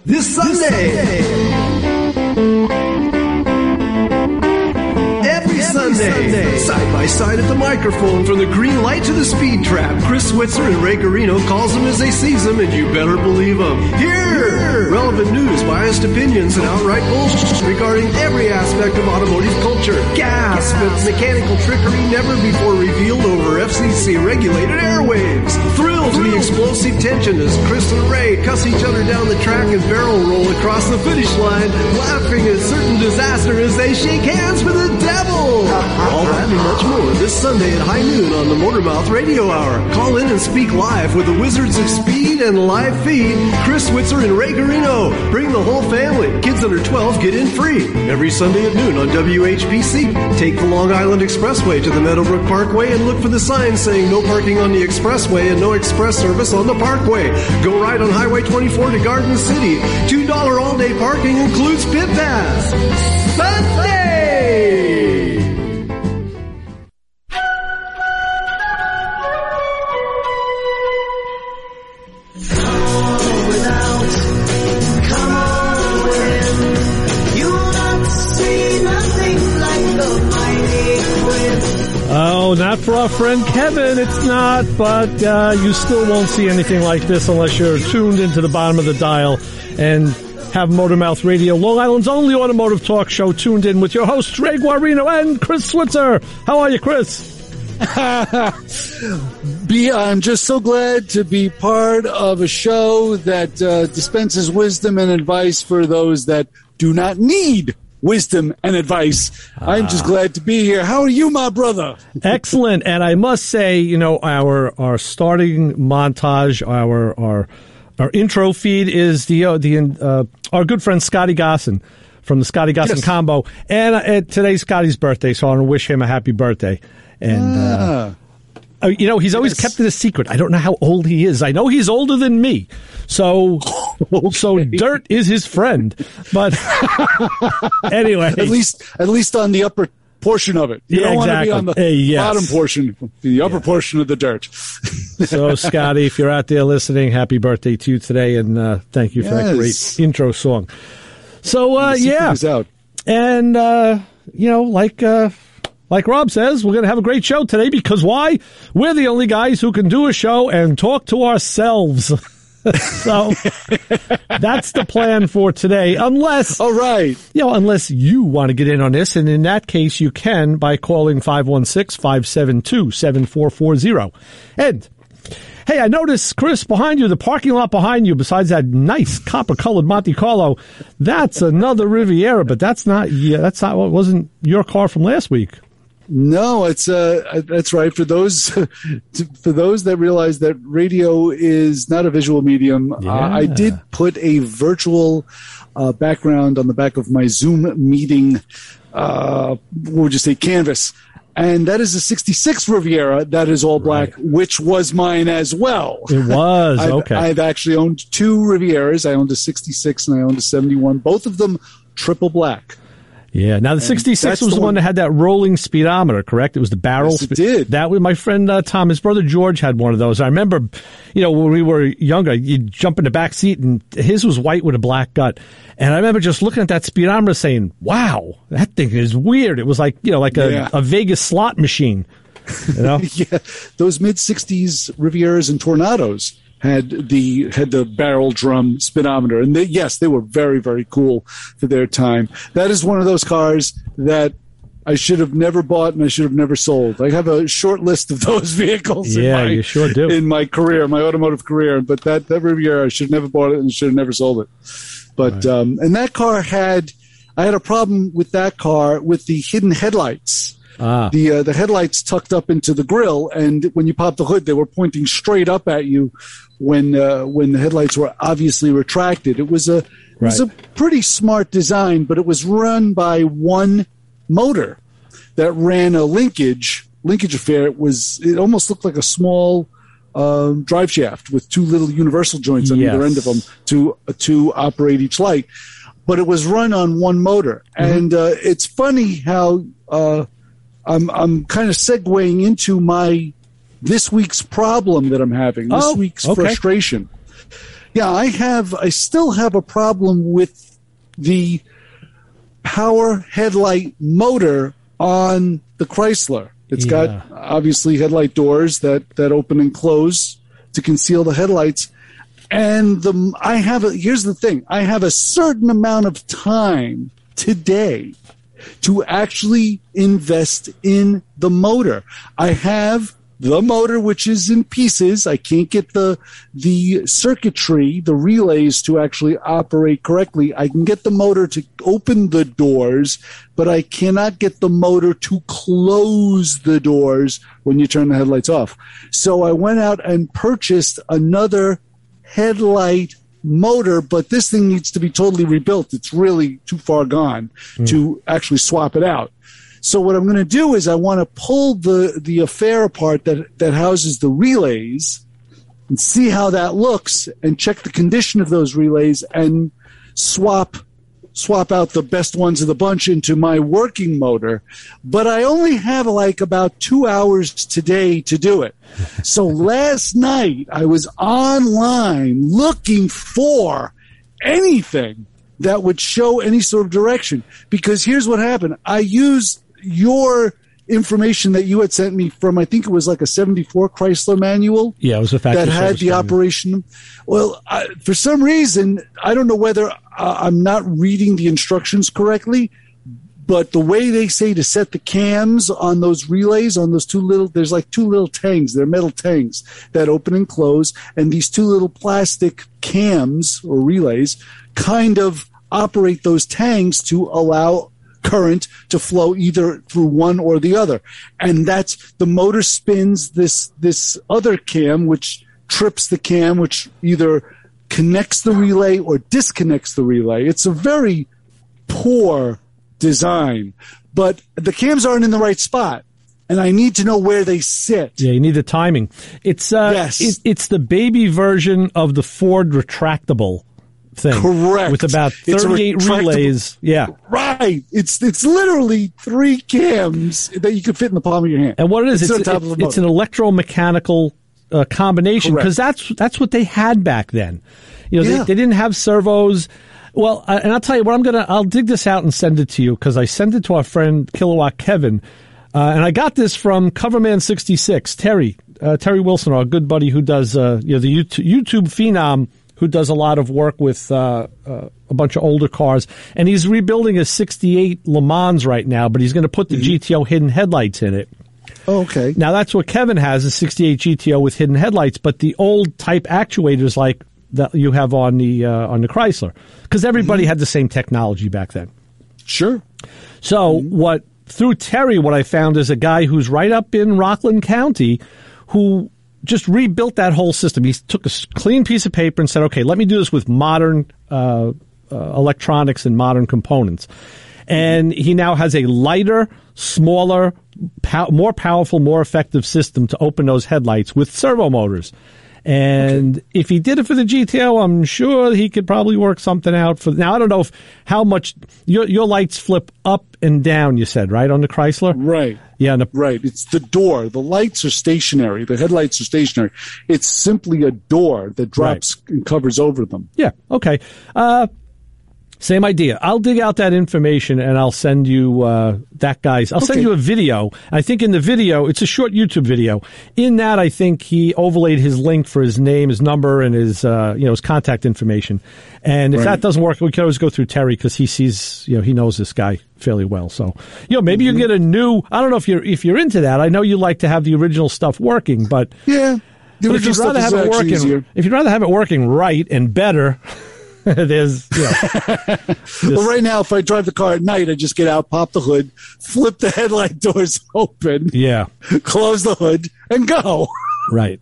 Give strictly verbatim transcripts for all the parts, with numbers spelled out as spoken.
This Sunday. Every Sunday. Side by side at the microphone, from the green light to the speed trap, Chris Switzer and Ray Garino calls them as they sees them, and you better believe them. Here! Relevant news, biased opinions, and outright bullshit regarding every aspect of automotive culture. Gas, with mechanical trickery never before revealed over F C C-regulated airwaves. Thrill to the explosive tension as Chris and Ray cuss each other down the track and barrel roll across the finish line, laughing at certain disaster as they shake hands with the devil. All that and much more this Sunday at high noon on the Motormouth Radio Hour. Call in and speak live with the Wizards of Speed and live feed, Chris Switzer and Ray Garino. Bring the whole family. Kids under twelve get in free. Every Sunday at noon on W H B C. Take the Long Island Expressway to the Meadowbrook Parkway and look for the sign saying no parking on the expressway and no express service on the parkway. Go right on Highway twenty-four to Garden City. two dollars all-day parking includes pit pass. Sunday! Oh, not for our friend Kevin, it's not, but uh, you still won't see anything like this unless you're tuned into the bottom of the dial and have Motormouth Radio, Long Island's only automotive talk show, tuned in with your hosts, Ray Guarino and Chris Switzer. How are you, Chris? be, I'm just so glad to be part of a show that uh, dispenses wisdom and advice for those that do not need wisdom and advice. I'm just glad to be here. How are you, my brother? Excellent. And I must say, you know, our our starting montage, our our our intro feed is the uh, the uh, our good friend Scotty Gosson from the Scotty Gosson yes. Combo. And uh, today's Scotty's birthday, so I want to wish him a happy birthday. And uh, uh, you know, he's always yes. kept it a secret. I don't know how old he is. I know he's older than me. So, okay. so dirt is his friend. But anyway, at least, at least on the upper portion of it. You yeah, don't exactly. want to be on the hey, yes. bottom portion, the upper yeah. portion of the dirt. So, Scotty, if you're out there listening, happy birthday to you today, and uh, thank you for yes. that great intro song. So, uh, yeah, out. and uh, you know, like. Uh, Like Rob says, we're going to have a great show today because why? We're the only guys who can do a show and talk to ourselves. So that's the plan for today. Unless, all right, you know, unless you want to get in on this, and in that case, you can by calling five one six, five seven two, seven four four zero. And hey, I noticed, Chris, behind you, the parking lot behind you, besides that nice copper-colored Monte Carlo, that's another Riviera, but that's not. Yeah, that's not. What wasn't your car from last week? No, it's uh, that's right. For those for those that realize that radio is not a visual medium, yeah. uh, I did put a virtual uh, background on the back of my Zoom meeting. Uh, what would you say, canvas? And that is a sixty-six Riviera that is all black, right. which was mine as well. It was, I've, okay. I've actually owned two Rivieras. I owned a sixty-six and I owned a seventy-one. Both of them triple black. Yeah. Now, the sixty-six was the one, one that had that rolling speedometer, correct? It was the barrel. Yes, it did. That was my friend uh, Tom. His brother George had one of those. I remember, you know, when we were younger, you'd jump in the back seat, and his was white with a black gut. And I remember just looking at that speedometer saying, wow, that thing is weird. It was like, you know, like a, yeah. a Vegas slot machine. You know? Yeah. Those mid-sixties Rivieras and Tornados had the had the barrel drum speedometer, and they, yes, they were very, very cool for their time. That is one of those cars that I should have never bought and I should have never sold. I have a short list of those vehicles. Yeah, in my, you sure do. In my career, my automotive career, but that that Riviera, I should have never bought it and should have never sold it. But right. um, and that car had, I had a problem with that car with the hidden headlights. Ah. The uh, the headlights tucked up into the grill, and when you popped the hood, they were pointing straight up at you when uh, when the headlights were obviously retracted. It was a it right. was a pretty smart design, but it was run by one motor that ran a linkage linkage affair. It was it almost looked like a small um, drive shaft with two little universal joints on yes. either end of them to to operate each light. But it was run on one motor, mm-hmm. and uh, it's funny how. Uh, I'm I'm kind of segueing into my this week's problem that I'm having, this oh, week's okay. frustration. Yeah, I have. I still have a problem with the power headlight motor on the Chrysler. It's yeah. got obviously headlight doors that, that open and close to conceal the headlights. And the I have a, here's the thing. I have a certain amount of time today to actually invest in the motor. I have the motor, which is in pieces. I can't get the the circuitry, the relays to actually operate correctly. I can get the motor to open the doors, but I cannot get the motor to close the doors when you turn the headlights off. So I went out and purchased another headlight motor, but this thing needs to be totally rebuilt. It's really too far gone mm. to actually swap it out. So what I'm going to do is I want to pull the, the affair apart that, that houses the relays and see how that looks and check the condition of those relays and swap swap out the best ones of the bunch into my working motor. But I only have like about two hours today to do it. So last night I was online looking for anything that would show any sort of direction. Because here's what happened. I used your information that you had sent me from, I think it was like a seventy-four Chrysler manual. Yeah, it was a factory that had the manual. Operation. Well, I, for some reason, I don't know whether uh, I'm not reading the instructions correctly, but the way they say to set the cams on those relays, on those two little, there's like two little tangs, they're metal tangs that open and close, and these two little plastic cams or relays kind of operate those tangs to allow current to flow either through one or the other. And that's the motor spins this this other cam, which trips the cam, which either connects the relay or disconnects the relay. It's a very poor design, but the cams aren't in the right spot, and I need to know where they sit. Yeah, you need the timing. It's uh, yes. it, it's the baby version of the Ford retractable thing. Correct. With about thirty-eight relays. Yeah. Right. It's it's literally three cams that you could fit in the palm of your hand. And what it is, it's, it's, it's, it's an electromechanical uh, combination, because that's that's what they had back then. You know, yeah. they, they didn't have servos. Well, uh, and I'll tell you what, I'm gonna I'll dig this out and send it to you, because I sent it to our friend Kilowatt Kevin, uh, and I got this from Coverman sixty-six, Terry uh, Terry Wilson, our good buddy who does uh, you know the YouTube, YouTube phenom, who does a lot of work with uh, uh, a bunch of older cars. And he's rebuilding a sixty-eight Le Mans right now, but he's going to put the mm-hmm. G T O hidden headlights in it. Oh, okay. Now, that's what Kevin has, a sixty-eight G T O with hidden headlights, but the old type actuators like that you have on the uh, on the Chrysler, because everybody mm-hmm. had the same technology back then. Sure. So mm-hmm. what through Terry, what I found is a guy who's right up in Rockland County who just rebuilt that whole system. He took a clean piece of paper and said, okay, let me do this with modern uh, uh, electronics and modern components. And he now has a lighter, smaller, pow- more powerful, more effective system to open those headlights with servo motors. And okay. if he did it for the G T O, I'm sure he could probably work something out for. Now, I don't know if how much your your lights flip up and down. You said right on the Chrysler, right? Yeah, the, right. It's the door. The lights are stationary. The headlights are stationary. It's simply a door that drops right. and covers over them. Yeah. Okay. Uh, Same idea. I'll dig out that information and I'll send you uh, that guy's. I'll okay. send you a video. I think in the video, it's a short YouTube video. In that, I think he overlaid his link for his name, his number, and his uh, you know his contact information. And if right. that doesn't work, we can always go through Terry because he sees you know he knows this guy fairly well. So you know maybe mm-hmm. you can get a new. I don't know if you're if you're into that. I know you like to have the original stuff working, but yeah, the but if you'd rather have it working, easier. if you'd rather have it working right and better. There's, you know, well, right now, if I drive the car at night, I just get out, pop the hood, flip the headlight doors open, yeah, close the hood, and go. Right.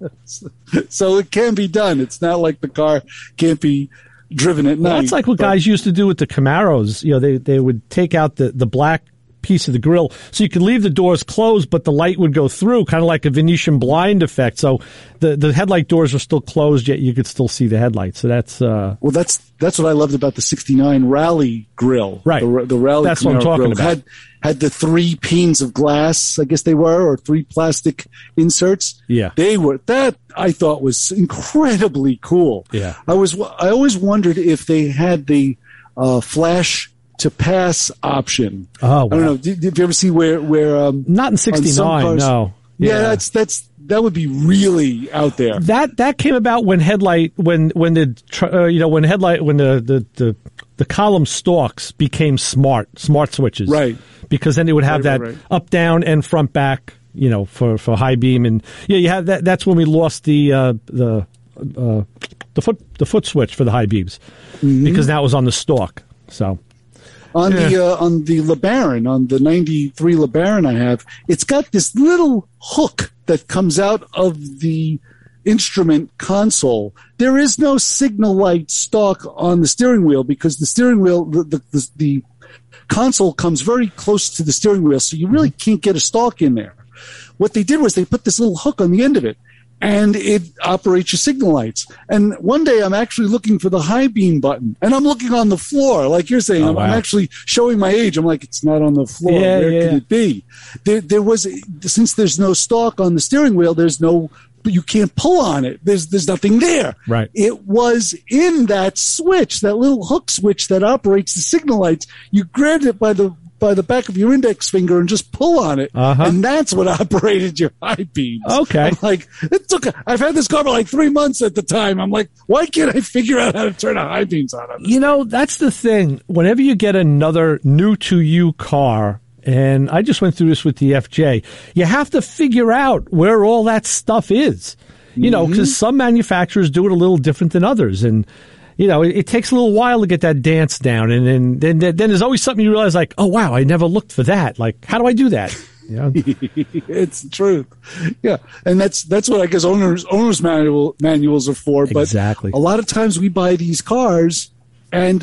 So it can be done. It's not like the car can't be driven at night. Well, that's like what but, guys used to do with the Camaros. You know, they they would take out the the black piece of the grill. So you could leave the doors closed, but the light would go through, kind of like a Venetian blind effect. So the, the headlight doors are still closed, yet you could still see the headlights. So that's... Uh, well, that's that's what I loved about the sixty-nine Rally grill. Right. The, the Rally That's what I'm talking grill about. Had, had the three panes of glass, I guess they were, or three plastic inserts. Yeah. They were... That, I thought, was incredibly cool. Yeah. I was. I always wondered if they had the uh, flash... to pass option. Oh, wow. I don't know. Did, did you ever see where where um, not in sixty-nine? Cars, no. Yeah, yeah, that's that's that would be really out there. That that came about when headlight when when the uh, you know when headlight when the, the the the column stalks became smart smart switches, right? Because then it would have right, that right, right. up, down, and front back. You know, for, for high beam, and yeah, you have that. That's when we lost the uh, the uh, the foot the foot switch for the high beams, mm-hmm. because that was on the stalk. So. On yeah. the uh, on the LeBaron, on the ninety-three LeBaron I have, it's got this little hook that comes out of the instrument console. There is no signal light stalk on the steering wheel because the steering wheel, the the, the, the console comes very close to the steering wheel, so you really can't get a stalk in there. What they did was they put this little hook on the end of it, and it operates your signal lights. And one day I'm actually looking for the high beam button, and I'm looking on the floor, like you're saying. Oh, I'm, wow. I'm actually showing my age. I'm like, it's not on the floor. Yeah, Where yeah. can it be? There, there was, since there's no stalk on the steering wheel, there's no, you can't pull on it. There's, there's nothing there. Right. It was in that switch, that little hook switch that operates the signal lights. You grabbed it by the by the back of your index finger and just pull on it, uh-huh. and that's what operated your high beams. Okay. I'm like, it took. I've had this car for like three months at the time. I'm like, why can't I figure out how to turn a high beams on? on you know, that's the thing. Whenever you get another new to you car, and I just went through this with the F J, you have to figure out where all that stuff is. You mm-hmm. know, because some manufacturers do it a little different than others, and. You know, it, it takes a little while to get that dance down, and then, then then there's always something you realize, like, oh wow, I never looked for that. Like, how do I do that? You know? It's the truth, yeah, and that's that's what I guess owners owners manual manuals are for. But exactly. A lot of times we buy these cars, and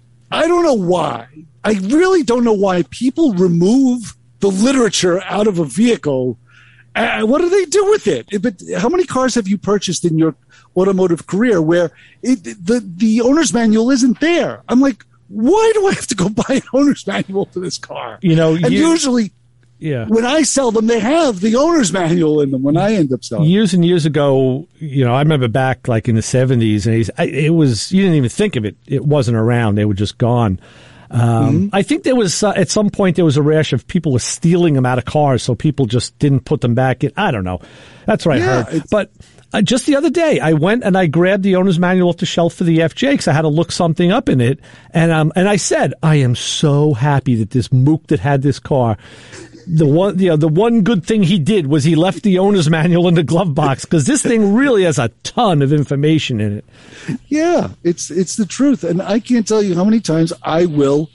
I don't know why. I really don't know why people remove the literature out of a vehicle. Uh, what do they do with it? But how many cars have you purchased in your automotive career where it, the the owner's manual isn't there? I'm like, why do I have to go buy an owner's manual for this car? You know, and you, usually, yeah, when I sell them, they have the owner's manual in them. When I end up selling, years and years ago, you know, I remember back like in the seventies, and it was you didn't even think of it. It wasn't around; they were just gone. Um, mm-hmm. I think there was, uh, at some point, there was a rash of people were stealing them out of cars, so people just didn't put them back in. I don't know. That's what yeah, I heard. But uh, just the other day, I went and I grabbed the owner's manual off the shelf for the F J because I had to look something up in it. And um, and I said, I am so happy that this mook that had this car, the one, you know, the one good thing he did was he left the owner's manual in the glove box because this thing really has a ton of information in it. Yeah, it's it's the truth, and I can't tell you how many times I will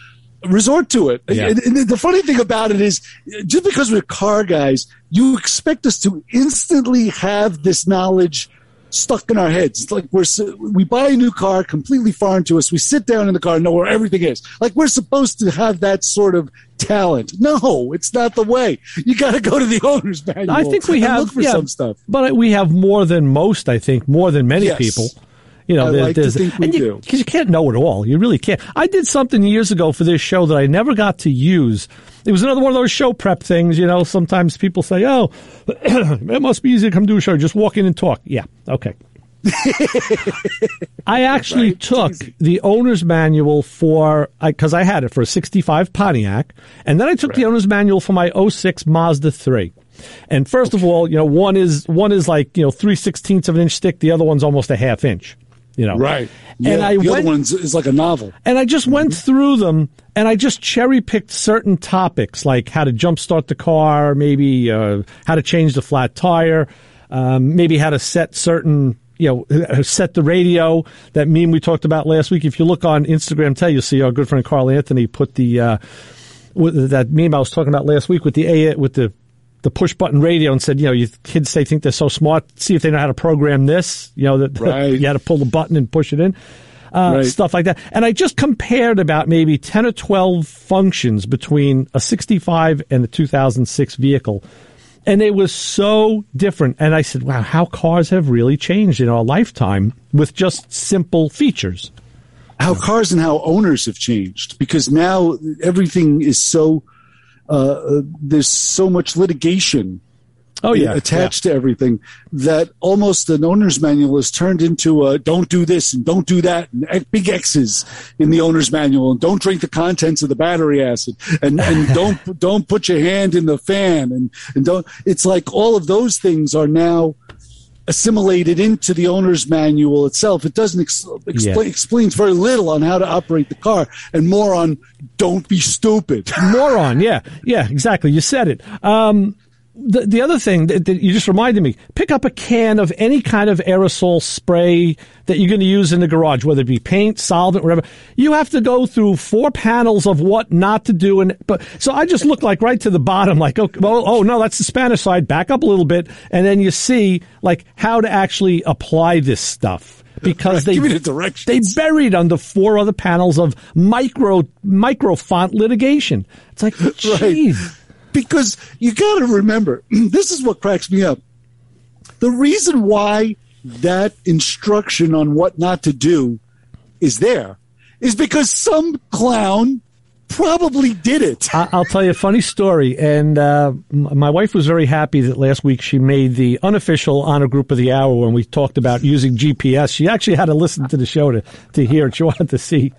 resort to it. Yeah. And, and the funny thing about it is, just because we're car guys, you expect us to instantly have this knowledge stuck in our heads. It's like we're we buy a new car completely foreign to us. We sit down in the car and know where everything is. Like we're supposed to have that sort of talent. No, it's not the way. You got to go to the owner's manual. I think we and have look for yeah, some stuff, but we have more than most. I think more than many yes. people. You know, I there, like to there's think we and you, do. because you can't know it all. You really can't. I did something years ago for this show that I never got to use. It was another one of those show prep things. You know, sometimes people say, "Oh, it must be easy to come do a show. Just walk in and talk." Yeah, okay. I actually right. took the owner's manual for because I, I had it for a sixty-five Pontiac, and then I took right. the owner's manual for my oh six Mazda three. And first of all, you know, one is one is like you know three sixteenths of an inch thick. The other one's almost a half inch. You know, right? Yeah, and I the went, other one is like a novel. And I just mm-hmm. went through them, and I just cherry picked certain topics, like how to jumpstart the car, maybe uh, how to change the flat tire, um, maybe how to set certain. You know, set the radio, that meme we talked about last week. If you look on Instagram, tell you'll see our good friend Carl Anthony put the uh, with that meme I was talking about last week with the A with the the push button radio and said, you know, you kids they think they're so smart. See if they know how to program this. You know that right. you had to pull the button and push it in. uh, right. stuff like that. And I just compared about maybe ten or twelve functions between a sixty-five and a two thousand six vehicle. And it was so different. And I said, wow, how cars have really changed in our lifetime with just simple features. How cars and how owners have changed, because now everything is so, uh, there's so much litigation oh, yeah, attached yeah. to everything that almost an owner's manual is turned into a don't do this and don't do that, and big X's in the owner's manual, and don't drink the contents of the battery acid, and, and don't don't put your hand in the fan, and, and don't. It's like all of those things are now assimilated into the owner's manual itself. It doesn't ex- explain yeah. explains very little on how to operate the car, and more on don't be stupid. Moron, yeah, yeah, exactly. You said it. Um, The the other thing that, that you just reminded me, pick up a can of any kind of aerosol spray that you're going to use in the garage, whether it be paint, solvent, whatever. You have to go through four panels of what not to do. And but so I just look like right to the bottom, like, oh, well, oh no, that's the Spanish side. Back up a little bit, and then you see like how to actually apply this stuff. Because right, they give me the directions. They buried under four other panels of micro micro font litigation. It's like, geez. Right. Because you got to remember, this is what cracks me up. The reason why that instruction on what not to do is there is because some clown probably did it. I'll tell you a funny story. And uh, my wife was very happy that last week she made the unofficial Honor Group of the Hour when we talked about using G P S. She actually had to listen to the show to, to hear it. She wanted to see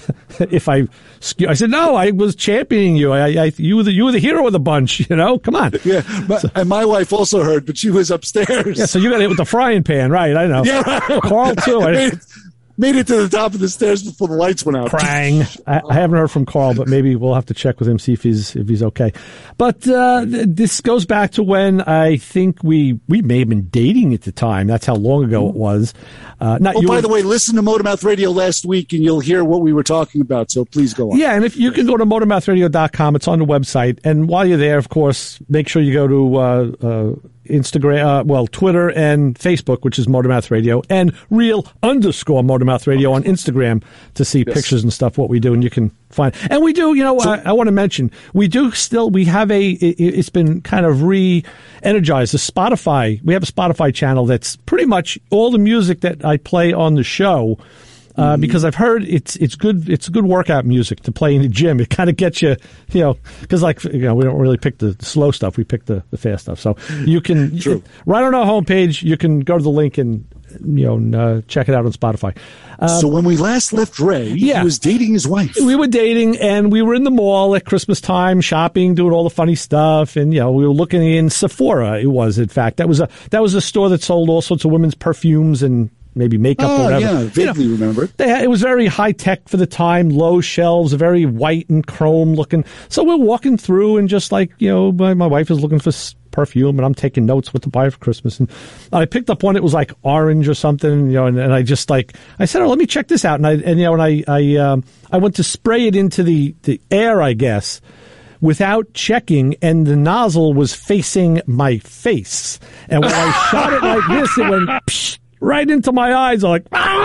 if I, I said, no, I was championing you. I, I, you were the, you were the hero of the bunch, you know, come on. Yeah. My, so, and my wife also heard, but she was upstairs. Yeah. So you got hit with the frying pan. Right. I know. Yeah. Right. Carl too. I, made, it, made it to the top of the stairs before the lights went out. Prang. I, I haven't heard from Carl, but maybe we'll have to check with him, see if he's, if he's okay. But, uh, th- this goes back to when I think we, we may have been dating at the time. That's how long ago it was. Uh, not oh, you by were, the way, listen to Motormouth Radio last week and you'll hear what we were talking about. So please go on. Yeah, and if you can go to motormouth radio dot com, it's on the website. And while you're there, of course, make sure you go to uh, uh, Instagram, uh, well, Twitter and Facebook, which is Motormouth Radio, and real underscore Motormouth Radio on Instagram to see yes. pictures and stuff, what we do, and you can find. And we do, you know, so, I, I want to mention, we do still, we have a, it, it's been kind of re-energized, the Spotify, we have a Spotify channel that's pretty much all the music that I play on the show. Uh, mm-hmm. Because I've heard it's it's good it's good workout music to play in the gym. It kind of gets you, you know, because like you know we don't really pick the slow stuff, we pick the, the fast stuff. So you can True. right on our homepage, you can go to the link and you know uh, check it out on Spotify. Um, so when we last left Ray, yeah, he was dating his wife. We were dating, and we were in the mall at Christmas time, shopping, doing all the funny stuff, and you know we were looking in Sephora. It was, in fact, that was a that was a store that sold all sorts of women's perfumes and maybe makeup oh, or whatever. Yeah, vaguely you know, remember it. They had, it was very high tech for the time, low shelves, very white and chrome looking. So we're walking through and just like, you know, my, my wife is looking for perfume and I'm taking notes what to buy for Christmas. And I picked up one, it was like orange or something, you know, and, and I just like, I said, oh, let me check this out. And I, and you know, and I, I, um, I went to spray it into the, the air, I guess, without checking, and the nozzle was facing my face. And when I shot it like this, it went psh, right into my eyes. I'm like,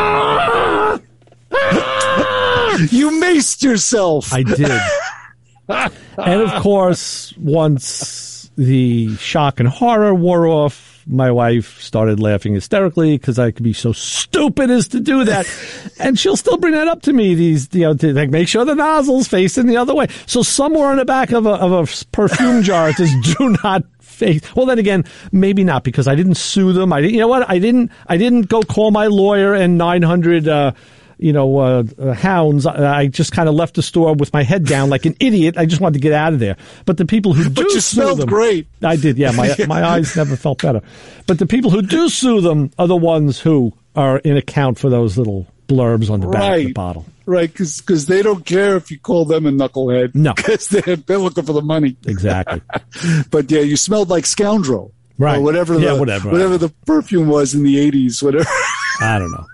ah! Ah! You maced yourself. I did. And of course, once the shock and horror wore off, my wife started laughing hysterically because I could be so stupid as to do that. And she'll still bring that up to me, these, you know, to like make sure the nozzle's facing the other way. So somewhere on the back of a, of a perfume jar, it says, do not face. Well, then again, maybe not, because I didn't sue them. I didn't, you know what? I didn't, I didn't go call my lawyer and nine hundred, uh, you know, uh, uh, hounds. I just kind of left the store with my head down like an idiot. I just wanted to get out of there. But the people who do but you sue smelled them, great. I did, yeah. My my eyes never felt better. But the people who do sue them are the ones who are in account for those little blurbs on the back right. of the bottle. Right, because they don't care if you call them a knucklehead. No. Because they're, they're looking for the money. Exactly. But yeah, you smelled like scoundrel. Right. Or whatever yeah, the, whatever. whatever the perfume was in the eighties, whatever. I don't know.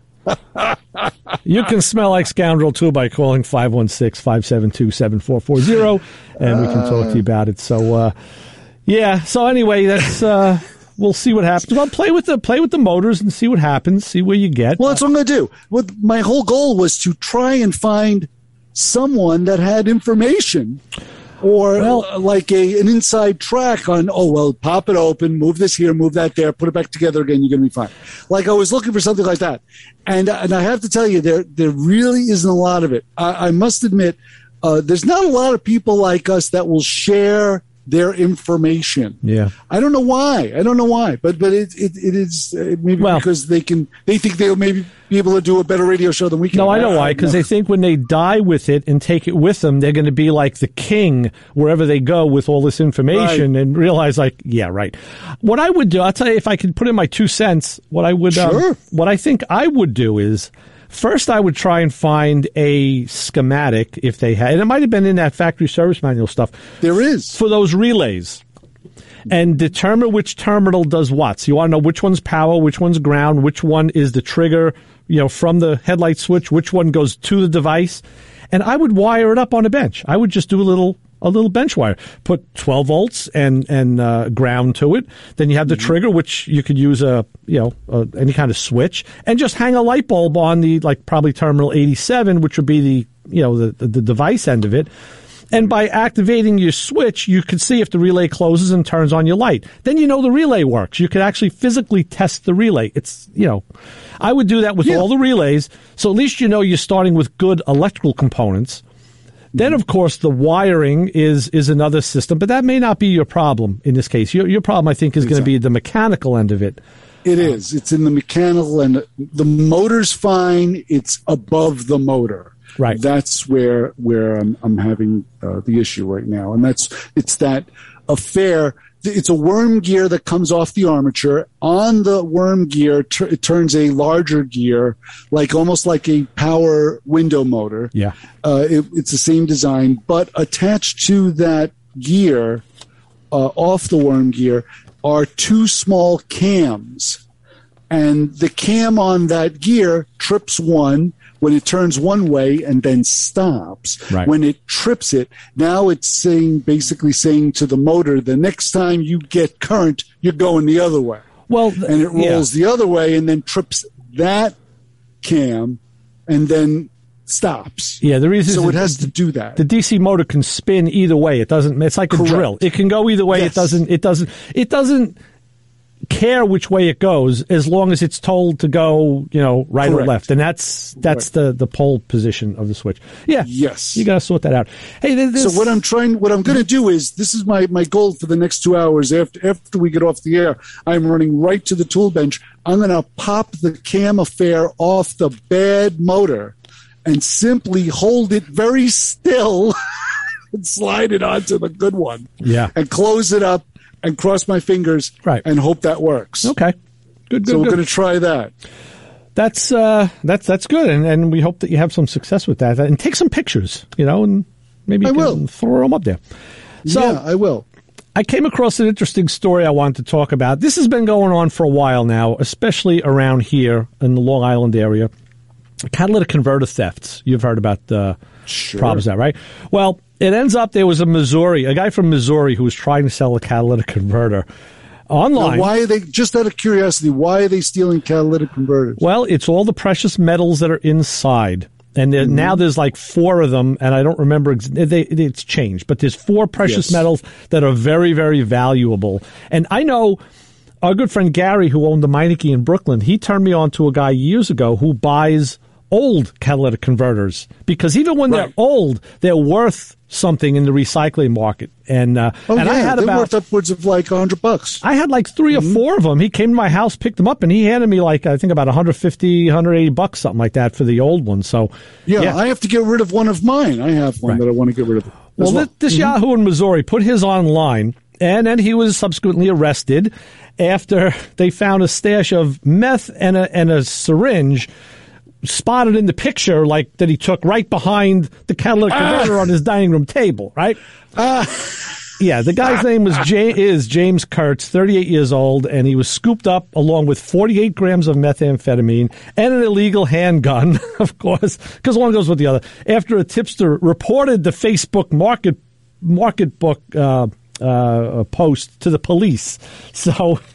You can smell like scoundrel too by calling five one six, five seven two, seven four four zero, and we can talk to you about it. So, uh, yeah. So anyway, that's uh, we'll see what happens. Well, play with the play with the motors and see what happens. See where you get. Well, that's what I'm going to do. What my whole goal was to try and find someone that had information, or well, uh, like a an inside track on. Oh well, pop it open, move this here, move that there, put it back together again. You're going to be fine. Like I was looking for something like that, and and I have to tell you, there there really isn't a lot of it. I, I must admit, uh, there's not a lot of people like us that will share their information. Yeah, I don't know why. I don't know why, but but it it, it is uh, maybe well, because they can they think they'll maybe be able to do a better radio show than we can. No, I know why, because they think when they die with it and take it with them, they're going to be like the king wherever they go with all this information, right. And realize like, yeah, right. What I would do, I'll tell you, if I could put in my two cents, what I would, sure. um, what I think I would do is. First, I would try and find a schematic if they had, and it might have been in that factory service manual stuff. There is. For those relays. And determine which terminal does what. So you want to know which one's power, which one's ground, which one is the trigger, you know, from the headlight switch, which one goes to the device. And I would wire it up on a bench. I would just do a little a little bench wire. Put twelve volts and and uh, ground to it. Then you have the mm-hmm. trigger, which you could use a you know a, any kind of switch, and just hang a light bulb on the like probably terminal eighty-seven, which would be the you know the the, the device end of it. And by activating your switch, you can see if the relay closes and turns on your light. Then you know the relay works. You could actually physically test the relay. It's, you know, I would do that with yeah. all the relays. So at least you know you're starting with good electrical components. Then, of course, the wiring is is another system, but that may not be your problem in this case. Your your problem, I think, is going to be the mechanical end of it. It is. It's in the mechanical end. The motor's fine. It's above the motor. Right. That's where where I'm, I'm having uh, the issue right now, and that's it's that affair. It's a worm gear that comes off the armature. On the worm gear, t- it turns a larger gear, like almost like a power window motor. Yeah, uh, it, it's the same design, but attached to that gear, uh, off the worm gear, are two small cams, and the cam on that gear trips one when it turns one way and then stops. Right. When it trips it, now it's saying, basically saying to the motor, the next time you get current, you're going the other way. Well, th- and it rolls yeah. the other way and then trips that cam and then stops. Yeah, the reason so is it has the, to do that. The D C motor can spin either way. It doesn't. It's like a Correct. drill. It can go either way. Yes. It doesn't. It doesn't. It doesn't care which way it goes as long as it's told to go, you know, right Correct. or left, and that's that's right. the the pole position of the switch. Yeah. Yes. You got to sort that out. Hey, this, so what I'm trying, what I'm going to do is, this is my my goal for the next two hours. After after we get off the air, I'm running right to the tool bench. I'm going to pop the cam affair off the bad motor and simply hold it very still and slide it onto the good one. Yeah. And close it up and cross my fingers right. and hope that works. Okay. Good, good, So we're good. going to try that. That's uh, that's that's good, and, and we hope that you have some success with that. And take some pictures, you know, and maybe you I can will. throw them up there. So, yeah, I will. I came across an interesting story I wanted to talk about. This has been going on for a while now, especially around here in the Long Island area. Catalytic converter thefts. You've heard about the sure. problems with that, right? Well, it ends up there was a Missouri, a guy from Missouri who was trying to sell a catalytic converter online. Now, why are they, just out of curiosity, why are they stealing catalytic converters? Well, it's all the precious metals that are inside. And there, mm-hmm. now there's like four of them, and I don't remember, ex- they, it's changed, but there's four precious yes. metals that are very, very valuable. And I know our good friend Gary, who owned the Meineke in Brooklyn, he turned me on to a guy years ago who buys old catalytic converters, because even when right. they're old, they're worth something in the recycling market. And uh, oh, and yeah, I had they're about worth upwards of like a hundred bucks. I had like three mm-hmm. or four of them. He came to my house, picked them up, and he handed me like I think about one hundred fifty, one hundred eighty bucks, something like that, for the old one. So yeah, yeah. I have to get rid of one of mine. I have one right. that I want to get rid of. Well, well, this mm-hmm. Yahoo in Missouri put his online, and then he was subsequently arrested after they found a stash of meth and a and a syringe spotted in the picture, like that he took right behind the catalytic converter ah. on his dining room table, right? Ah. Yeah, the guy's name was J- is James Kurtz, thirty-eight years old, and he was scooped up along with forty-eight grams of methamphetamine and an illegal handgun, of course, because one goes with the other. After a tipster reported the Facebook market market book uh, uh, post to the police, so.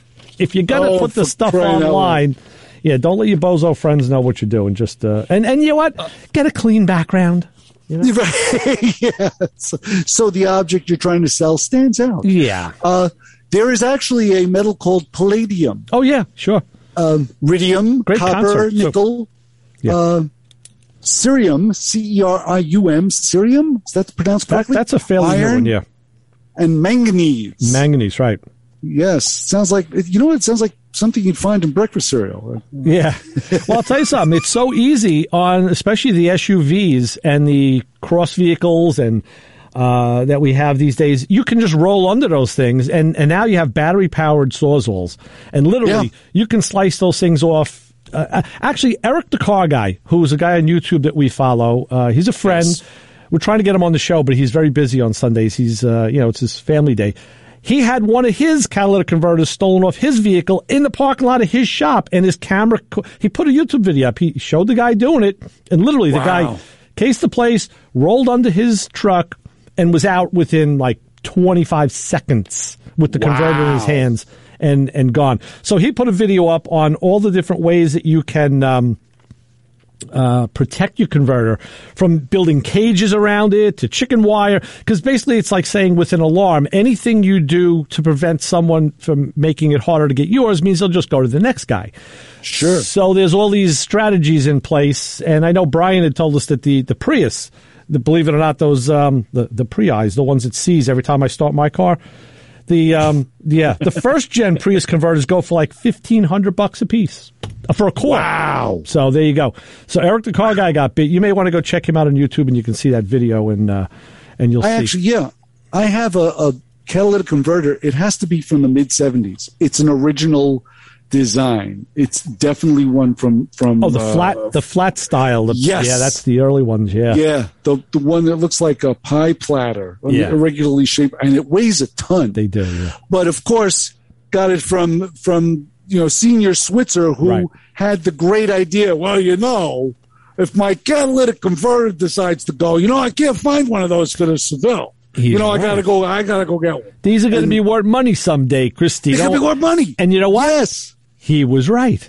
if you're going to Oh, put the for stuff crying out online, yeah, don't let your bozo friends know what you're doing. Just uh, and and you know what? Get a clean background. You know? Right. Yeah. So, so the object you're trying to sell stands out. Yeah. Uh, there is actually a metal called palladium. Oh yeah, sure. Um, Iridium, Great copper, concert. nickel, Yeah. uh, cerium, C E R I U M, cerium. Is that pronounced That, correctly? that's a fairly new Iron one, yeah. and manganese. Manganese, right? Yes, sounds like you know what? It sounds like something you'd find in breakfast cereal. Yeah. Well, I'll tell you something. It's so easy on, especially the S U Vs and the cross vehicles and uh, that we have these days. You can just roll under those things, and, and now you have battery powered sawzalls, and literally Yeah. you can slice those things off. Uh, actually, Eric the Car Guy, who's a guy on YouTube that we follow, uh, he's a friend. Yes. We're trying to get him on the show, but he's very busy on Sundays. He's, uh, you know, it's his family day. He had one of his catalytic converters stolen off his vehicle in the parking lot of his shop, and his camera, he put a YouTube video up. He showed the guy doing it, and literally the Wow. guy cased the place, rolled under his truck, and was out within like twenty-five seconds with the converter in his Wow. hands and, and gone. So he put a video up on all the different ways that you can um, uh, protect your converter, from building cages around it to chicken wire, because basically it's like saying with an alarm, anything you do to prevent someone from making it harder to get yours means they'll just go to the next guy. Sure. So there's all these strategies in place, and I know Brian had told us that the, the Prius, the, believe it or not, those um, the the Prius, the ones it sees every time I start my car, the um, yeah, the first gen Prius converters go for like fifteen hundred bucks a piece uh, for a quarter. Wow. So there you go. So Eric the Car Guy got bit. You may want to go check him out on YouTube, and you can see that video, and uh, and you'll I see. actually, yeah, I have a, a catalytic converter. It has to be from the mid seventies. It's an original design. It's definitely one from from oh, the uh, flat the flat style. The, Yes. Yeah, that's the early ones. Yeah. Yeah, the the one that looks like a pie platter, Yeah. irregularly shaped, and it weighs a ton. They do. Yeah. But of course, got it from from you know Senior Switzer, who Right. had the great idea. Well, you know, if my catalytic converter decides to go, you know, I can't find one of those for the Seville. You know, I Yeah. gotta go. I gotta go get one. These are going to And- be worth money someday, Christy. It's gonna be Don't- worth money. And you know what? Yes. He was right.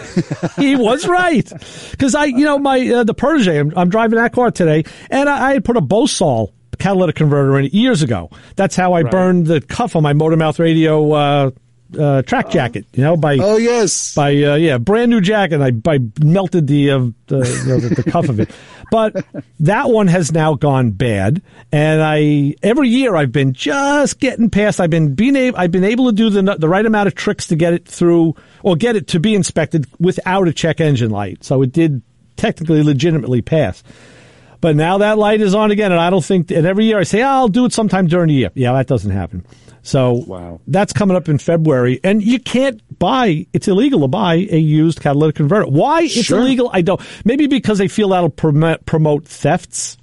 He was right. Because I, you know, my uh, the Protege, I'm, I'm driving that car today, and I, I had put a Bosal catalytic converter in it years ago. That's how I Right. burned the cuff on my Motormouth Radio uh, uh, track jacket. You know, by Oh yes. by uh, yeah, brand new jacket. I, I melted the, uh, the, you know, the the cuff of it, but that one has now gone bad. And I every year I've been just getting past. I've been being able I've been able to do the the right amount of tricks to get it through or get it to be inspected without a check engine light. So it did technically legitimately pass. But now that light is on again, and I don't think. And every year I say, oh, I'll do it sometime during the year. Yeah, that doesn't happen. So Wow. that's coming up in February, and you can't buy. It's illegal to buy a used catalytic converter. Why it's Sure. illegal? I don't. Maybe because they feel that'll promote, promote thefts.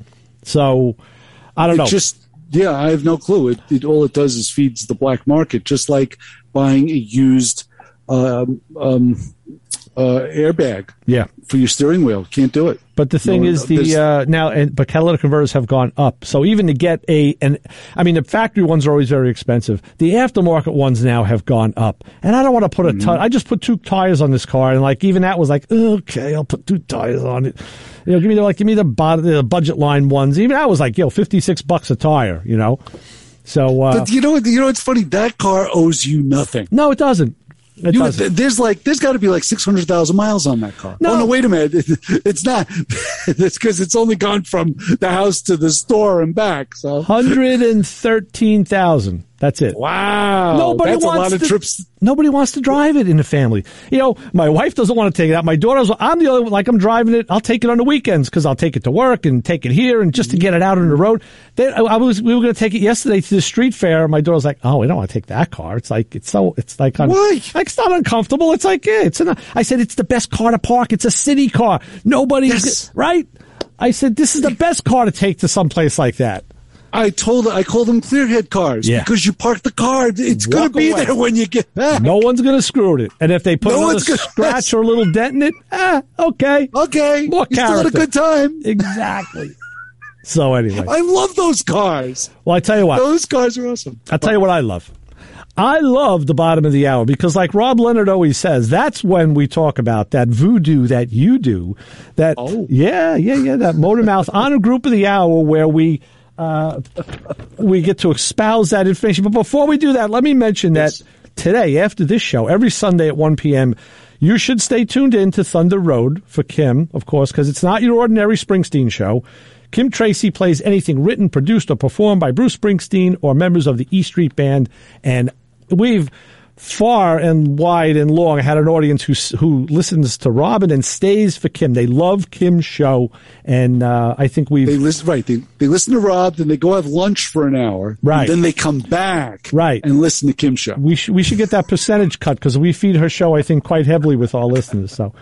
So I don't It know. just yeah, I have no clue. It, it all it does is feeds the black market, just like buying a used um, um, uh, airbag yeah. for your steering wheel. Can't do it. But the thing No, is, there's- the uh, now and but catalytic converters have gone up. So even to get a, and I mean, the factory ones are always very expensive. The aftermarket ones now have gone up, and I don't want to put a ton. I just put two tires on this car, and like even that was like, okay, I'll put two tires on it. You know, give me the like, give me the, bod- the budget line ones. Even that was like, yo, fifty six bucks a tire. You know, so uh, But you know, what- you know, it's funny. That car owes you nothing. no, it doesn't. It You, doesn't. there's like there's got to be like six hundred thousand miles on that car. No. Oh no, wait a minute, it's not. It's because it's only gone from the house to the store and back. So Hundred and thirteen thousand. That's it. wow, Nobody that's wants a lot of to, trips. Nobody wants to drive it in the family. You know, my wife doesn't want to take it out. My daughter's, I'm the only one, like I'm driving it. I'll take it on the weekends because I'll take it to work and take it here and just to get it out on the road. Then I was, we were going to take it yesterday to the street fair. My daughter's like, oh, we don't want to take that car. It's like, it's so, it's like, un- Why? like it's not uncomfortable. It's like, yeah, it's an, I said, it's the best car to park. It's a city car. Nobody's, Yes. right? I said, this is the best car to take to someplace like that. I told I call them clearhead cars Yeah. because you park the car. It's going Walk to be away. there when you get back. No one's going to screw it. And if they put No another one's gonna- scratch or a little dent in it, ah, okay. Okay, More you still had a character. good time. Exactly. So anyway, I love those cars. well, I tell you what, Those cars are awesome. I'll tell you what I love. I love the bottom of the hour because, like Rob Leonard always says, that's when we talk about that voodoo that you do. That oh. yeah, yeah, yeah. That Motor Mouth Honor Group of the Hour, where we uh, we get to espouse that information. But before we do that, let me mention yes. that today, after this show, every Sunday at one p.m., you should stay tuned in to Thunder Road for Kim, of course, because it's not your ordinary Springsteen show. Kim Tracy plays anything written, produced, or performed by Bruce Springsteen or members of the E Street Band. And we've far and wide and long had an audience who who listens to Robin and stays for Kim. They love Kim's show, and uh, I think we've... They listen, right, they, they listen to Rob, then they go have lunch for an hour, right. then they come back right. and listen to Kim's show. We, sh- we should get that percentage cut, because we feed her show, I think, quite heavily with our listeners. So,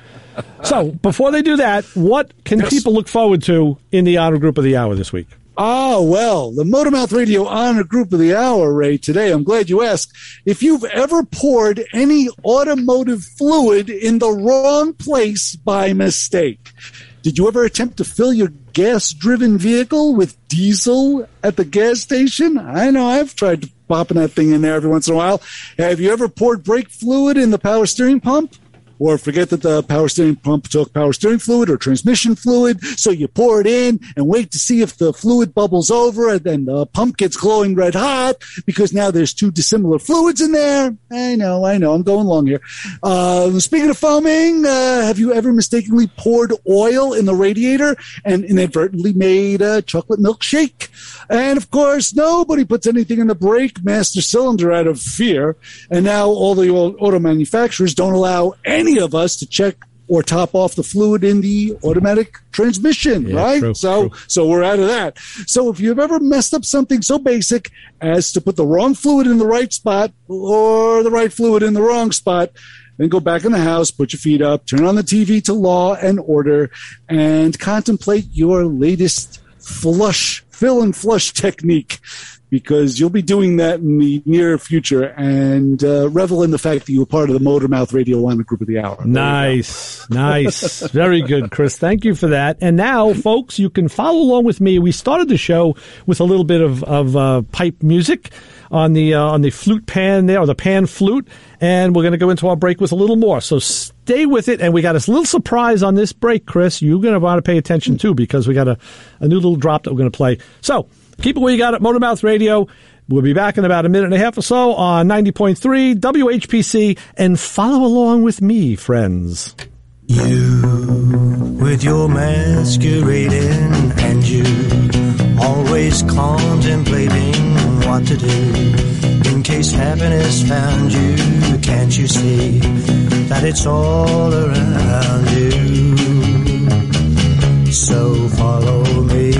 so before they do that, what can yes. people look forward to in the Honor Group of the Hour this week? Ah, well, the Motormouth Radio Honor Group of the Hour, Ray, today, I'm glad you asked. If you've ever poured any automotive fluid in the wrong place by mistake, did you ever attempt to fill your gas-driven vehicle with diesel at the gas station? I know I've tried popping that thing in there every once in a while. Have you ever poured brake fluid in the power steering pump? Or forget that the power steering pump took power steering fluid or transmission fluid, so you pour it in and wait to see if the fluid bubbles over and then the pump gets glowing red hot because now there's two dissimilar fluids in there. I know, I know, I'm going long here. Uh, speaking of foaming, uh, have you ever mistakenly poured oil in the radiator and inadvertently made a chocolate milkshake? And, of course, nobody puts anything in the brake master cylinder out of fear, and now all the auto manufacturers don't allow any of us to check or top off the fluid in the automatic transmission, yeah, right? True, so, true. so we're out of that. So if you've ever messed up something so basic as to put the wrong fluid in the right spot or the right fluid in the wrong spot, then go back in the house, put your feet up, turn on the T V to Law and Order, and contemplate your latest flush, fill and flush technique, because you'll be doing that in the near future, and uh, revel in the fact that you were part of the Motormouth Radio Honor Group of the Hour. Nice, nice. Very good, Chris. Thank you for that. And now, folks, you can follow along with me. We started the show with a little bit of, of uh, pipe music on the uh, on the flute pan there, or the pan flute, and we're going to go into our break with a little more. So stay with it, and we got a little surprise on this break, Chris. You're going to want to pay attention, too, because we got a, a new little drop that we're going to play. So keep it where you got it, Motormouth Radio. We'll be back in about a minute and a half or so on ninety point three W H P C, and follow along with me, friends. You, with your masquerading, and you, always contemplating what to do. In case happiness found you, can't you see that it's all around you? So follow me.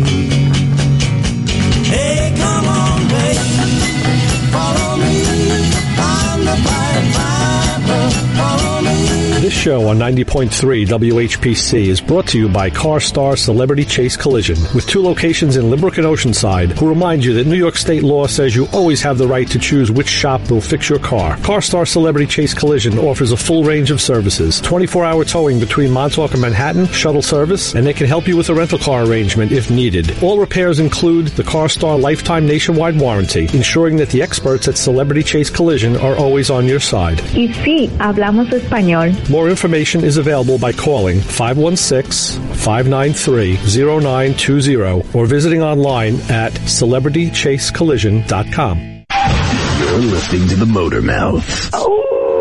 Hey, come on, babe, follow me. I'm the Pied Piper, follow me. This show on ninety point three W H P C is brought to you by CarStar Celebrity Chase Collision, with two locations in Limerick and Oceanside, who remind you that New York state law says you always have the right to choose which shop will fix your car. CarStar Celebrity Chase Collision offers a full range of services, twenty-four hour towing between Montauk and Manhattan, shuttle service, and they can help you with a rental car arrangement if needed. All repairs include the CarStar Lifetime Nationwide Warranty, ensuring that the experts at Celebrity Chase Collision are always on your side. Y sí, hablamos español. More information is available by calling five one six, five nine three, zero nine two zero or visiting online at celebrity chase collision dot com. You're listening to the Motor Mouth. Oh.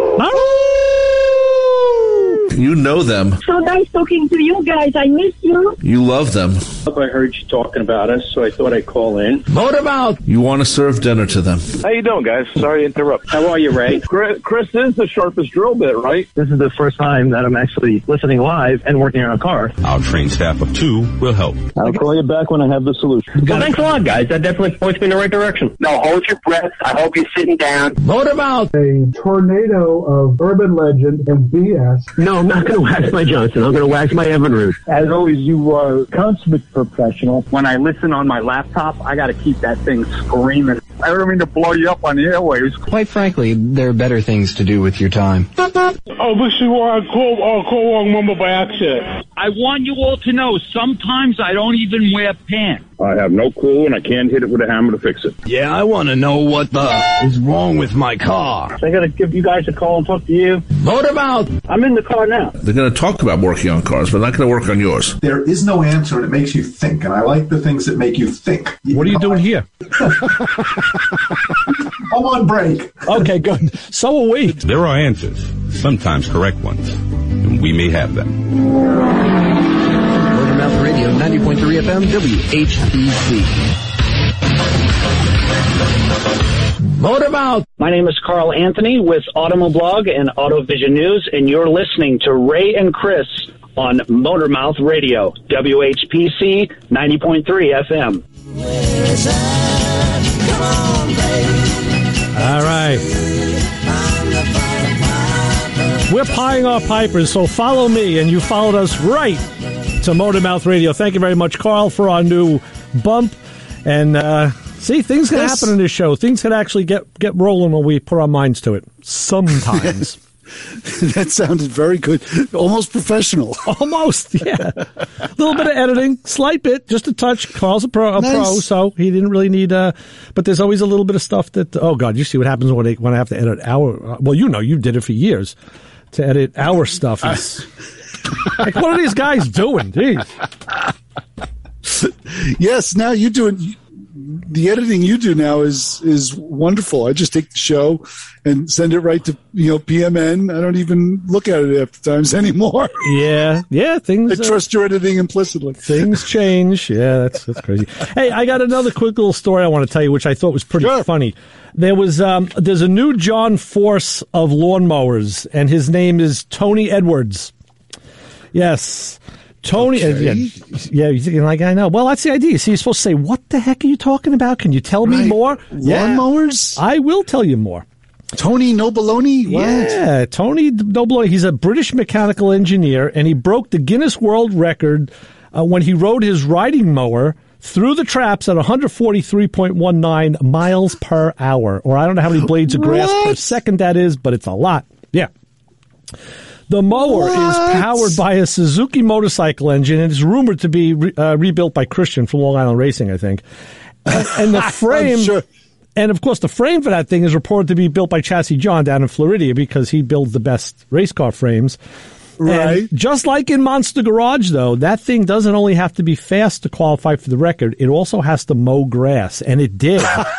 You know them. So nice talking to you guys. I miss you. You love them. I heard you talking about us, so I thought I'd call in. Motormouth! You want to serve dinner to them. How you doing, guys? Sorry to interrupt. How are you, Ray? Chris, Chris is the sharpest drill bit, right? This is the first time that I'm actually listening live and working on a car. Our trained staff of two will help. I'll call you back when I have the solution. Well, thanks a lot, guys. That definitely points me in the right direction. No, hold your breath. I hope you're sitting down. Motormouth! A tornado of urban legend and B S. No, I'm not going to wax my Johnson. I'm going to wax my Evinrude. As always, you are a consummate professional. When I listen on my laptop, I got to keep that thing screaming. I don't mean to blow you up on the airwaves. Quite frankly, there are better things to do with your time. Oh, this is where I call, uh, call wrong number by accident. I want you all to know, sometimes I don't even wear pants. I have no clue, and I can't hit it with a hammer to fix it. Yeah, I want to know what the is wrong with my car. I gotta give you guys a call and talk to you. What about? I'm in the car now. They're going to talk about working on cars, but not going to work on yours. There is no answer, and it makes you think, and I like the things that make you think. What are you doing here? I'm on break. Okay, good. So are we. There are answers, sometimes correct ones, and we may have them. Motormouth Radio, ninety point three F M, W H B C. Motormouth. My name is Carl Anthony with Automoblog and AutoVision News, and you're listening to Ray and Chris on Motormouth Radio, W H P C, ninety point three F M. All right. We're pieing our pipers, so follow me, and you followed us right to Motormouth Radio. Thank you very much, Carl, for our new bump. And uh, see, things can Yes. happen in this show. Things can actually get, get rolling when we put our minds to it. Sometimes. That sounded very good. Almost professional. Almost, yeah. A little bit of editing, slight bit, just a touch. Carl's a pro, a Nice. pro, so he didn't really need. Uh, but there's always a little bit of stuff that. Oh God, you see what happens when I when I have to edit our. Uh, well, you know, you did it for years to edit our stuff. It's, like, what are these guys doing? Jeez. Yes, now you're doing the editing you do now is is wonderful. I just take the show and send it right to you know P M N. I don't even look at it after times anymore. Yeah, yeah. Things. I trust your editing implicitly. Things change. Yeah, that's that's crazy. Hey, I got another quick little story I want to tell you, which I thought was pretty Sure. funny. There was um, there's a new John Force of lawnmowers, and his name is Tony Edwards. Yes. Tony, Okay. uh, yeah, yeah, you're thinking like, I know. Well, that's the idea. See, you're supposed to say, what the heck are you talking about? Can you tell me Right. more? Lawnmowers? Yeah, I will tell you more. Tony Noboloni? What? Yeah, Tony Noboloni. He's a British mechanical engineer, and he broke the Guinness World Record uh, when he rode his riding mower through the traps at one forty-three point one nine miles per hour. Or I don't know how many blades of grass What? per second that is, but it's a lot. Yeah. The mower What? is powered by a Suzuki motorcycle engine and is rumored to be re- uh, rebuilt by Christian from Long Island Racing, I think. And, and the frame, sure. and of course, the frame for that thing is reported to be built by Chassis John down in Floridia because he builds the best race car frames. Right. And just like in Monster Garage, though, that thing doesn't only have to be fast to qualify for the record; it also has to mow grass, and it did.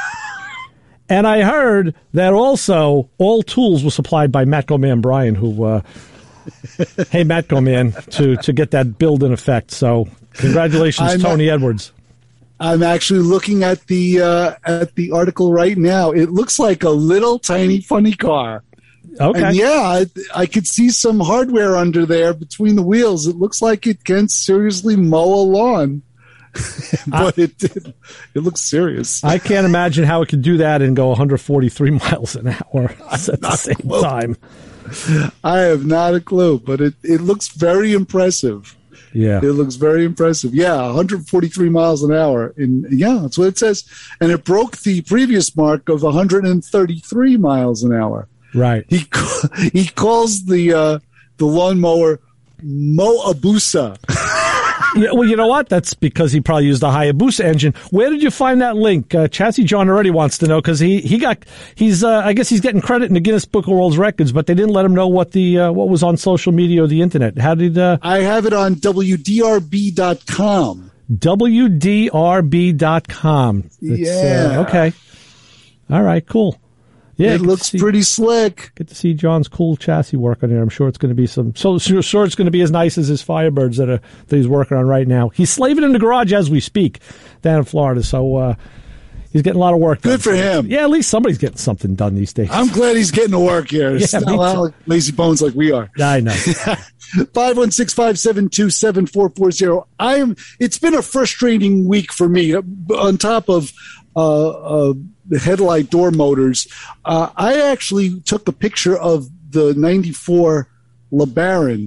And I heard that also all tools were supplied by Matco Man Brian, who. Uh, Hey, Matco Man, to, to get that build in effect. So, congratulations, I'm Tony not- Edwards. I'm actually looking at the uh, at the article right now. It looks like a little tiny funny car. Okay. And yeah, I, I could see some hardware under there between the wheels. It looks like it can seriously mow a lawn. But it did. It looks serious. I can't imagine how it could do that and go one forty-three miles an hour at the same clue. time. I have not a clue, but it, it looks very impressive. Yeah. It looks very impressive. Yeah, one forty-three miles an hour. And yeah, that's what it says. And it broke the previous mark of one thirty-three miles an hour. Right. He he calls the uh, the lawnmower Moabusa. Yeah, well, you know what? That's because he probably used a Hayabusa engine. Where did you find that link? Uh, Chassis John already wants to know because he, he got he's uh, I guess he's getting credit in the Guinness Book of World Records, but they didn't let him know what the uh, what was on social media or the internet. How did uh, I have it on W D R B dot com. W D R B dot com. Yeah. Uh, okay. All right. Cool. Yeah, it looks see, pretty slick. Get to see John's cool chassis work on here. I'm sure it's going to be some. So sure, sure it's going to be as nice as his Firebirds that are that he's working on right now. He's slaving in the garage as we speak down in Florida. So uh, he's getting a lot of work done. Good for him. Yeah, at least somebody's getting something done these days. I'm glad he's getting to work here. It's Yeah, not me all too. like lazy bones like we are. I know. five one six, five seven two, seven four four zero. I am. It's been a frustrating week for me. On top of uh, uh, the headlight door motors, uh, I actually took a picture of the ninety-four LeBaron,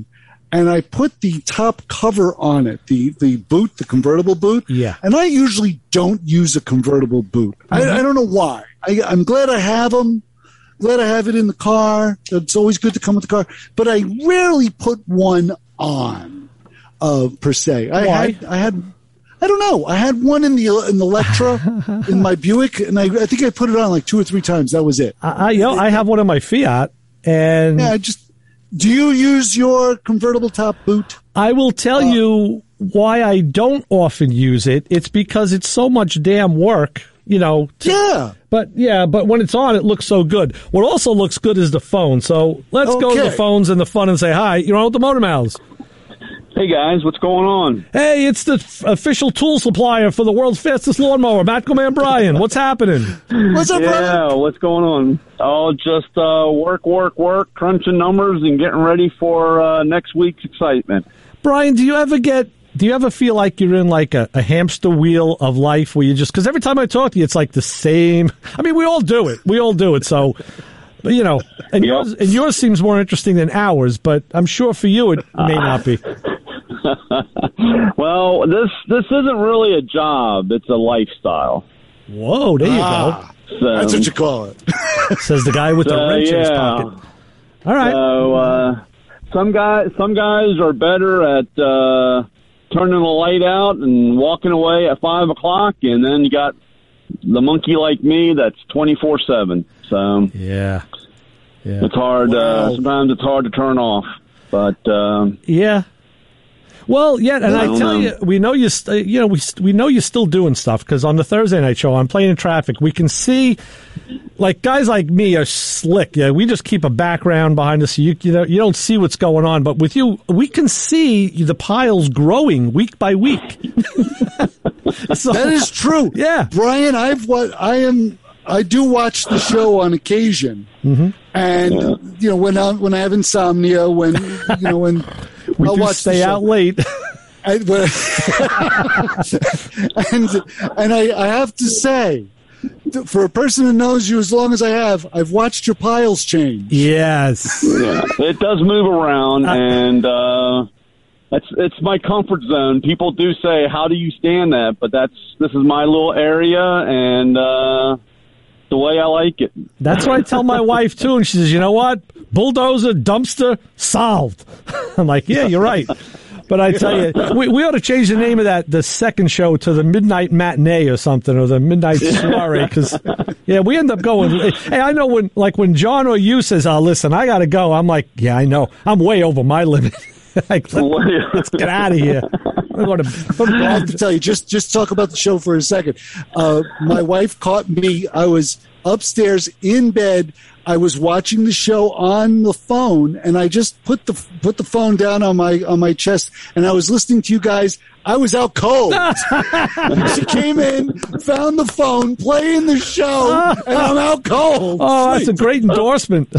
and I put the top cover on it, the, the boot, the convertible boot. Yeah. And I usually don't use a convertible boot. Mm-hmm. I, I don't know why. I, I'm glad I have them. Glad I have it in the car. It's always good to come with the car. But I rarely put one on, uh, per se. I Why? had, I had, I don't know. I had one in the in the Electra in my Buick, and I, I think I put it on like two or three times. That was it. I, I, you know, I have one in my Fiat, and yeah, I just. Do you use your convertible top boot? I will tell uh, you why I don't often use it. It's because it's so much damn work, you know. To, yeah. But yeah, but when it's on, it looks so good. What also looks good is the phone. So let's okay. go to the phones and the fun and say hi. You're on with the Motor Mouths. Hey guys, what's going on? Hey, it's the f- official tool supplier for the world's fastest lawnmower, Matco Man Brian. What's happening? What's up, yeah, brother? Yeah, what's going on? Oh, just uh, work, work, work, crunching numbers and getting ready for uh, next week's excitement. Brian, do you ever get? Do you ever feel like you're in like a, a hamster wheel of life where you just? Because every time I talk to you, it's like the same. I mean, we all do it. We all do it. So. But, you know, and, yep. yours, and yours seems more interesting than ours, but I'm sure for you it may not be. Well, this this isn't really a job. It's a lifestyle. Whoa, there you ah, go. So, that's what you call it. Says the guy with so, the wrench yeah. in his pocket. All right. So uh, some guys, some guys are better at uh, turning the light out and walking away at five o'clock, and then you got the monkey like me that's twenty-four seven. So yeah, yeah, it's hard. Wow. Uh, sometimes it's hard to turn off, but um, yeah. Well, yeah, and I, I tell know. you, we know you. St- you know, we we know you're still doing stuff because on the Thursday night show, I'm playing in traffic. We can see, like guys like me are slick. Yeah, we just keep a background behind us. So you you know you don't see what's going on, but with you, we can see the piles growing week by week. So, that is true. Yeah, Brian, I've what I am. I do watch the show on occasion, mm-hmm. and yeah. you know when I when I have insomnia, when you know when we I'll do watch stay the show. out late. I, but, and and I, I have to say, for a person who knows you as long as I have, I've watched your piles change. Yes, yeah, it does move around, uh, and uh, it's it's my comfort zone. People do say, "How do you stand that?" But that's this is my little area, and. Uh, the way I like it. That's what I tell my wife, too, and she says, you know what? Bulldozer, dumpster, solved. I'm like, yeah, you're right. But I tell you, we, we ought to change the name of that, the second show, to the Midnight Matinee or something, or the Midnight Soiree, because, yeah, we end up going, hey, I know when, like, when John or you says, oh, listen, I got to go, I'm like, yeah, I know. I'm way over my limit. Like, let, let's get out of here. I'm going to, I'm I have to tell you, just just talk about the show for a second. Uh, my wife caught me. I was upstairs in bed. I was watching the show on the phone, and I just put the put the phone down on my on my chest, and I was listening to you guys. I was out cold. She came in, found the phone, playing the show, and I'm out cold. Oh, that's a great endorsement.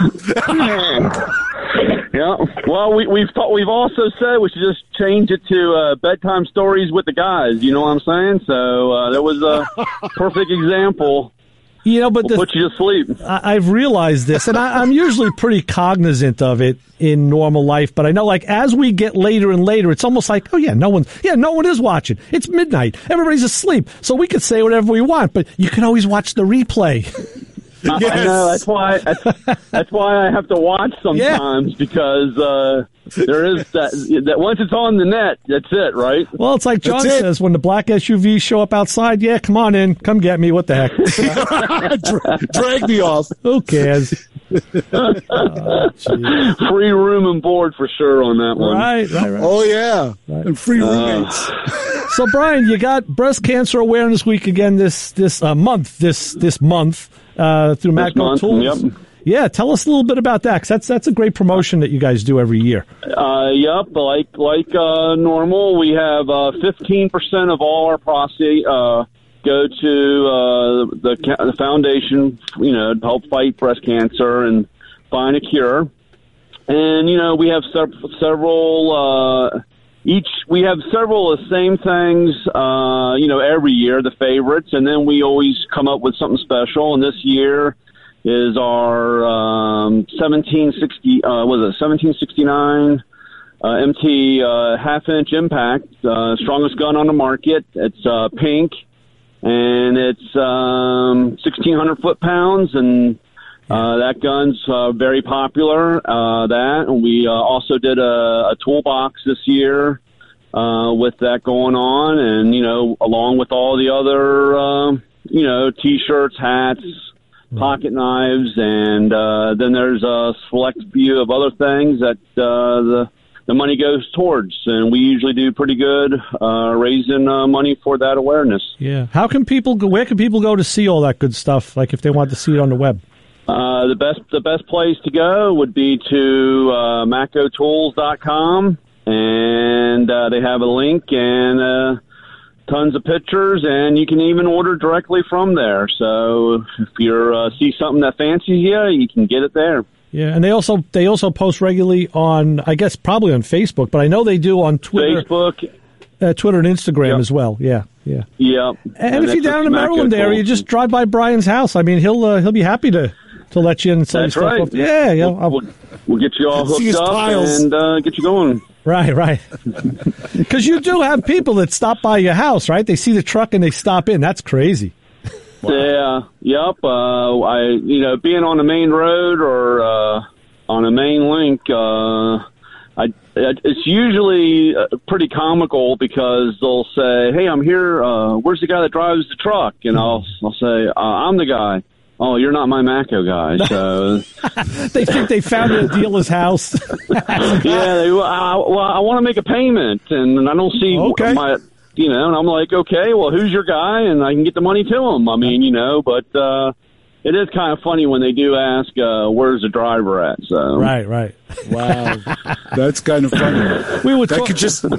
Yeah. Well, we, we've thought, we've also said we should just change it to uh, bedtime stories with the guys. You know what I'm saying? So uh, that was a perfect example. You know, but we'll the, put you to sleep. I, I've realized this, and I, I'm usually pretty cognizant of it in normal life. But I know, like, as we get later and later, it's almost like, oh yeah, no one, yeah, no one is watching. It's midnight, everybody's asleep, so we could say whatever we want. But you can always watch the replay. I, yes. I know that's why that's, that's why I have to watch sometimes yeah. because uh, there is that that once it's on the net, that's it, right? Well, it's like John says when the black S U Vs show up outside. Yeah, come on in, come get me. What the heck? Dra- drag me off. Who cares? Oh, free room and board for sure on that one. Right, right, right. Oh yeah, right. And free roommates. Uh, so, Brian, you got Breast Cancer Awareness Week again this this uh, month. This this month. Uh, through Matco Tools. Yep. Yeah, tell us a little bit about that, because that's, that's a great promotion that you guys do every year. Uh, yep, like like uh, normal, we have uh, fifteen percent of all our proceeds uh, go to uh, the, the foundation, you know, to help fight breast cancer and find a cure. And, you know, we have sev- several... Uh, Each we have several of the same things, uh, you know, every year, the favorites, and then we always come up with something special. And this year is our um, seventeen sixty, uh, was it seventeen sixty-nine uh, M T uh, half-inch impact, uh, strongest gun on the market. It's uh, pink, and it's um, sixteen hundred foot-pounds, and uh, that gun's uh, very popular. Uh, that, and we uh, also did a, a toolbox this year uh, with that going on, and, you know, along with all the other, uh, you know, T-shirts, hats, pocket knives, and uh, then there's a select few of other things that uh, the the money goes towards, and we usually do pretty good uh, raising uh, money for that awareness. Yeah. How can people go? Where can people go to see all that good stuff? Like if they want to see it on the web. Uh, the best the best place to go would be to uh, maco tools dot com, and uh, they have a link and uh, tons of pictures, and you can even order directly from there. So if you uh, see something that fancies you, you can get it there. Yeah, and they also they also post regularly on, I guess, probably on Facebook, but I know they do on Twitter, Facebook, uh, Twitter and Instagram yep. as well. Yeah, yeah, yeah. And, and if you're down in the Maryland area, just drive by Brian's house. I mean, he'll uh, he'll be happy to, to let you in and sell That's you stuff. right. Off. Yeah, yeah. We'll, we'll, we'll get you all hooked up piles. and uh, get you going. Right, right. Because you do have people that stop by your house, right? They see the truck and they stop in. That's crazy. Wow. Yeah, yep. Uh, I, you know, being on the main road or uh, on a main link, uh, I, it's usually pretty comical because they'll say, "Hey, I'm here. Uh, where's the guy that drives the truck?" And I'll, I'll say, uh, "I'm the guy." Oh, you're not my Maco guy, so they think they found it at a dealer's house. yeah, they, I, well, I want to make a payment, and I don't see okay. my, you know, and I'm like, okay, well, who's your guy, and I can get the money to him. I mean, you know, but uh, it is kind of funny when they do ask, uh, "Where's the driver at?" So right, right, wow, that's kind of funny. We would that talk- could just.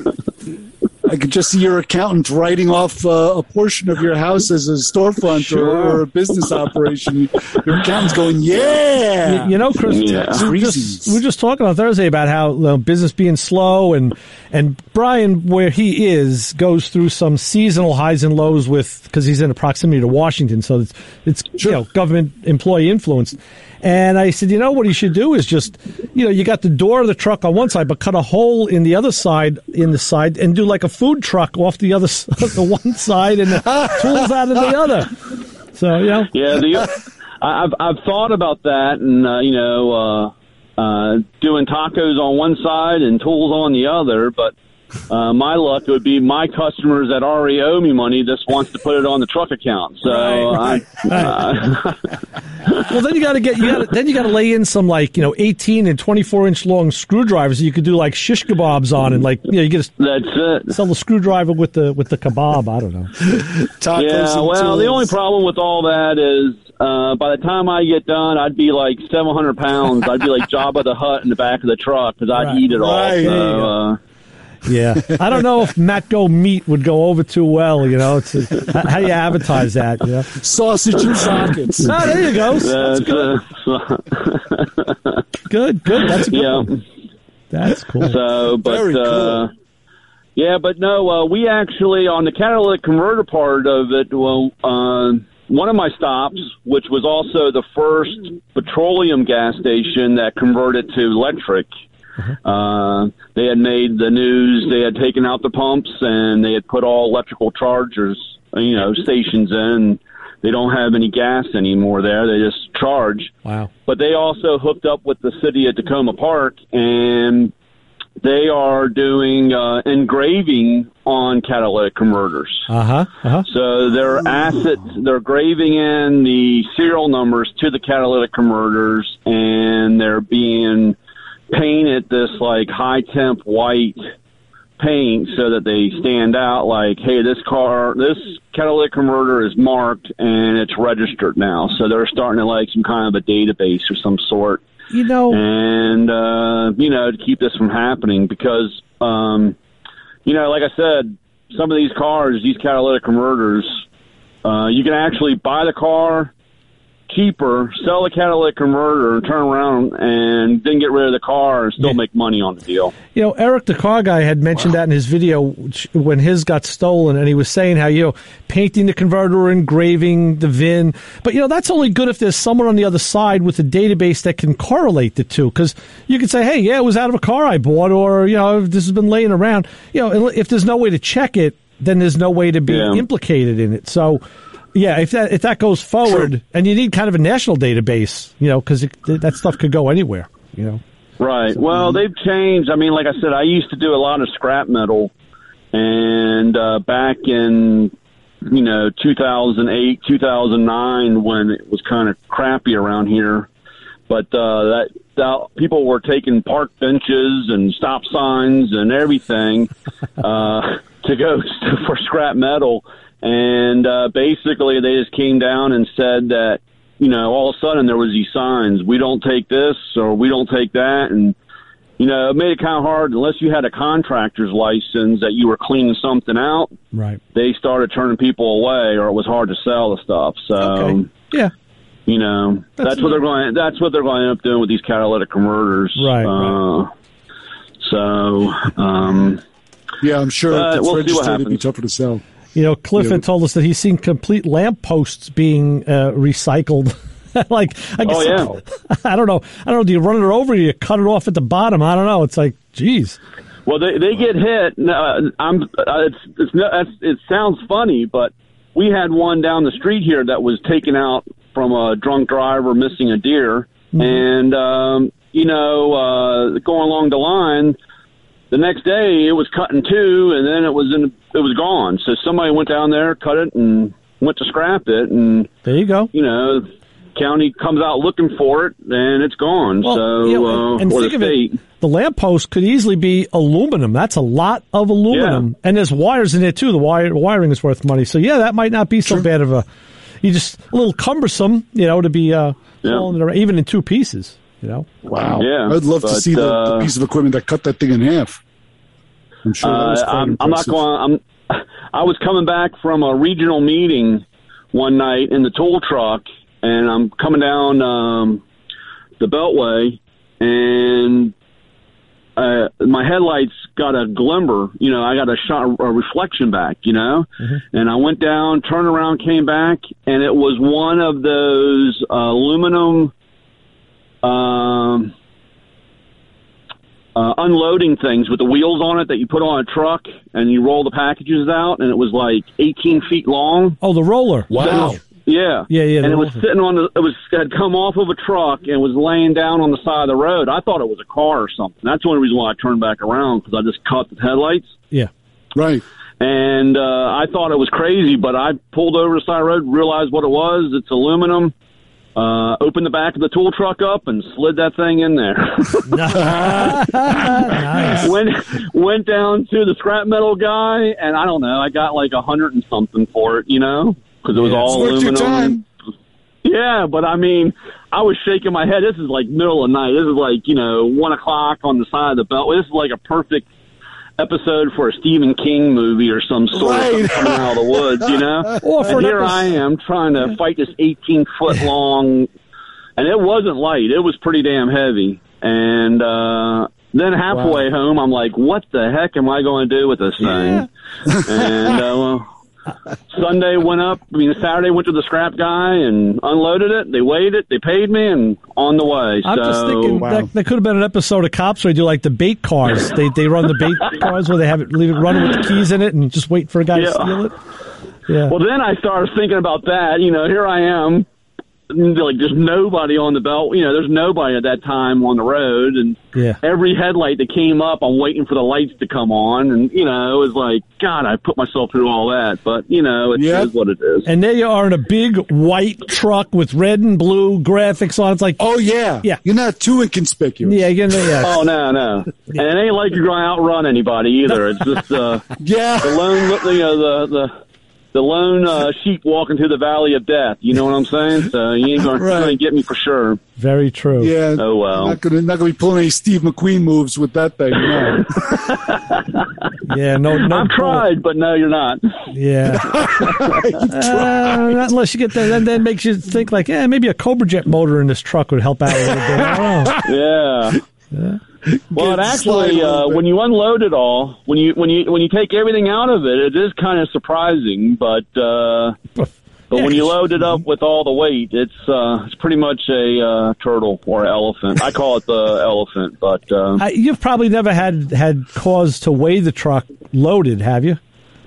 I could just see your accountant writing off uh, a portion of your house as a storefront Sure. or, or a business operation. Your accountant's going, yeah. You, you know, Chris, Yeah. we, were just, we were just talking on Thursday about how uh, business being slow, and and Brian, where he is, goes through some seasonal highs and lows with because he's in a proximity to Washington, so it's it's Sure. you know government employee influenced. And I said, you know, what he should do is just, you know, you got the door of the truck on one side, but cut a hole in the other side, in the side, and do like a food truck off the other, the one side, and the tools out of the other. So, you know. Yeah, the, I've I've thought about that, and uh, you know, uh, uh, doing tacos on one side and tools on the other. But uh, my luck would be my customers that already owe me money just wants to put it on the truck account. So, Right, right, I, uh, well, then you got to get you got then you got to lay in some like you know eighteen and twenty-four inch long screwdrivers that you could do like shish kebabs on, and like you know you get a, that's it. sell the screwdriver with the with the kebab. I don't know. Tacos Yeah, and well, the tools. only problem with all that is uh, by the time I get done, I'd be like seven hundred pounds. I'd be like Jabba the Hutt in the back of the truck because I'd Right. eat it all. Right. So, uh, Yeah, I don't know if Matco meat would go over too well. You know, it's how you advertise that. You know? Sausage and sockets. Ah, there you go. That's that's, good. uh, Good, good. That's a good yeah. one. That's cool. So, but Very cool. uh, yeah, but no, uh, we actually on the catalytic converter part of it. Well, uh, one of my stops, which was also the first petroleum gas station that converted to electric. Uh, they had made the news. They had taken out the pumps and they had put all electrical chargers, you know, stations in. They don't have any gas anymore there. They just charge. Wow. But they also hooked up with the city of Tacoma Park, and they are doing uh, engraving on catalytic converters. Uh huh. Uh huh. So their assets, they're graving in the serial numbers to the catalytic converters, and they're being painted this like high temp white paint so that they stand out like, hey, this car, this catalytic converter is marked and it's registered now. So they're starting to like some kind of a database or some sort. You know, And, uh, you know, to keep this from happening because, um, you know, like I said, some of these cars, these catalytic converters, uh, you can actually buy the car cheaper, sell a catalytic converter, and turn around and then get rid of the car and still make money on the deal. You know, Eric, the car guy, had mentioned wow. that in his video when his got stolen, and he was saying how, you know, painting the converter, engraving the V I N. But, you know, that's only good if there's someone on the other side with a database that can correlate the two. Because you can say, hey, yeah, it was out of a car I bought, or, you know, this has been laying around. You know, if there's no way to check it, then there's no way to be yeah. implicated in it. So, yeah, if that if that goes forward, True. and you need kind of a national database, you know, because that stuff could go anywhere, you know. Right. So, well, they've changed. I mean, like I said, I used to do a lot of scrap metal, and uh, back in, you know, two thousand eight, two thousand nine, when it was kind of crappy around here, but uh, that, that people were taking park benches and stop signs and everything uh, to go for scrap metal. And uh, basically, they just came down and said that, you know, all of a sudden there was these signs, we don't take this or we don't take that. And, you know, it made it kind of hard unless you had a contractor's license that you were cleaning something out. Right. They started turning people away, or it was hard to sell the stuff. So, okay. yeah. You know, that's, that's what they're going. That's what they're going to end up doing with these catalytic converters. Right. Uh, right. So, um, yeah, I'm sure uh, it's we'll registered to be tougher to sell. You know, Cliff yeah. had told us that he's seen complete lampposts being uh, recycled. like, I guess, oh yeah. I don't know. I don't know. Do you run it over? Or do you cut it off at the bottom? I don't know. It's like, geez. Well, they they get hit. Uh, I'm. Uh, it's it's, it's it sounds funny, but we had one down the street here that was taken out from a drunk driver missing a deer, mm-hmm. and um, you know, uh, going along the line. The next day, it was cut in two, and then it was in, it was gone. So somebody went down there, cut it, and went to scrap it. And there you go. You know, county comes out looking for it, and it's gone. Well, so, you know, uh, and or think the of state. it, the lamppost could easily be aluminum. That's a lot of aluminum, yeah. and there's wires in it too. The wire wiring is worth money. So yeah, that might not be so sure. bad of a. You just a little cumbersome, you know, to be uh, yeah. it around, even in two pieces. You know, wow. Yeah, I'd love but, to see the, uh, the piece of equipment that cut that thing in half. I'm sure that was uh, quite I'm, I'm not impressive. going. I'm. I was coming back from a regional meeting one night in the tool truck, and I'm coming down um, the Beltway, and uh, my headlights got a glimmer. You know, I got a shot, a reflection back. You know, mm-hmm. and I went down, turned around, came back, and it was one of those uh, aluminum. Um, Uh, unloading things with the wheels on it that you put on a truck and you roll the packages out, and it was like eighteen feet long. Oh, the roller! Wow. So, yeah, yeah, yeah. And it was roller. sitting on the. It was had come off of a truck and was laying down on the side of the road. I thought it was a car or something. That's the only reason why I turned back around, because I just caught the headlights. Yeah, right. And uh, I thought it was crazy, but I pulled over the side of the road, realized what it was. It's aluminum. Uh, opened the back of the tool truck up and slid that thing in there. Nice. went went down to the scrap metal guy, and I don't know, I got like a hundred and something for it, you know, because it was yeah, all it's worth your aluminum. time. Yeah, but I mean, I was shaking my head. This is like middle of the night. This is like, you know, one o'clock on the side of the belt. This is like a perfect episode for a Stephen King movie or some sort right. of coming out of the woods, you know? Or for and an here episode. I am trying to fight this eighteen-foot long, and it wasn't light. It was pretty damn heavy. And uh, then halfway wow. home, I'm like, what the heck am I going to do with this thing? Yeah. and uh, well, Sunday went up, I mean, Saturday went to the scrap guy and unloaded it. They weighed it, they paid me, and on the way. I'm so, just thinking wow. that, that could have been an episode of Cops where they do like the bait cars. They they run the bait cars where they have it leave it running with the keys in it and just wait for a guy yeah. to steal it. Yeah. Well, then I started thinking about that. You know, here I am. Like, there's nobody on the belt. You know, there's nobody at that time on the road. And yeah. every headlight that came up, I'm waiting for the lights to come on. And, you know, it was like, God, I put myself through all that. But, you know, it yep. is what it is. And there you are in a big white truck with red and blue graphics on. It's like, oh, yeah. Yeah. You're not too inconspicuous. Yeah. You're, yeah. Oh, no, no. Yeah. And it ain't like you're going to outrun anybody either. It's just uh, yeah. the lone, you know, the, the, the lone uh, sheep walking through the valley of death. You know what I'm saying? So you ain't going Right. to get me for sure. Very true. Yeah. Oh, well. Not gonna not gonna be pulling any Steve McQueen moves with that thing. No. Yeah, no, no. I've tried, but no, you're not. Yeah. uh, not unless you get that, then then makes you think like, yeah, maybe a Cobra Jet motor in this truck would help out a little bit. I don't know. Yeah. Yeah. Well, it Get actually, slide a little uh, bit. when you unload it all, when you when you when you take everything out of it, it is kind of surprising. But uh, but Yeah, when you 'cause- load it up with all the weight, it's uh, it's pretty much a uh, turtle or elephant. I call it the elephant, but uh, I, you've probably never had had cause to weigh the truck loaded, have you?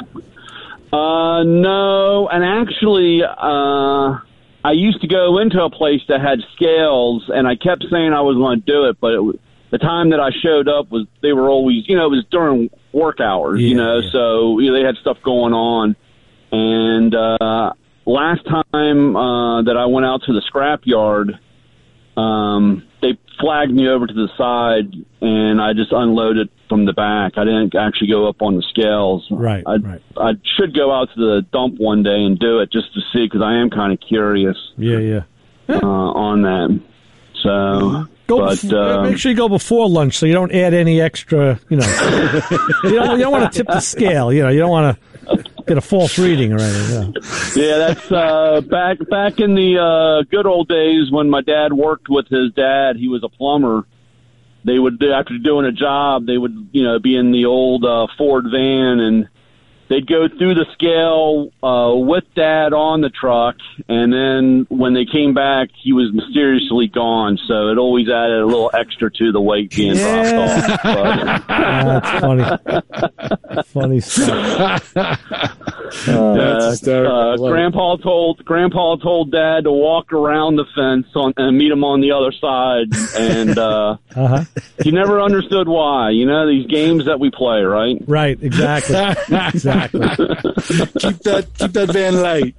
uh, no. And actually, uh, I used to go into a place that had scales, and I kept saying I was going to do it, but it was, the time that I showed up was they were always, you know, it was during work hours, Yeah, you know, yeah. so you know, they had stuff going on. And uh, last time uh, that I went out to the scrap yard, um, they flagged me over to the side, and I just unloaded from the back. I didn't actually go up on the scales. Right, I, right. I should go out to the dump one day and do it just to see, because I am kind of curious Yeah, yeah. uh, on that. So, Go but before, um, make sure you go before lunch so you don't add any extra, you know. you don't, you don't want to tip the scale, you know. You don't want to get a false reading or anything. Yeah. yeah, that's uh, back back in the uh, good old days when my dad worked with his dad. He was a plumber. They would do, after doing a job, they would, you know, be in the old uh, Ford van, and they'd go through the scale uh, with Dad on the truck, and then when they came back, he was mysteriously gone. So it always added a little extra to the weight being Yeah. dropped off. But, That's funny. Funny stuff. uh, That's hysterical. I uh, love it. Grandpa told Grandpa told Dad to walk around the fence on, and meet him on the other side, and uh, Uh-huh. he never understood why. You know, these games that we play, right? Right, exactly. Exactly. keep that keep that van light.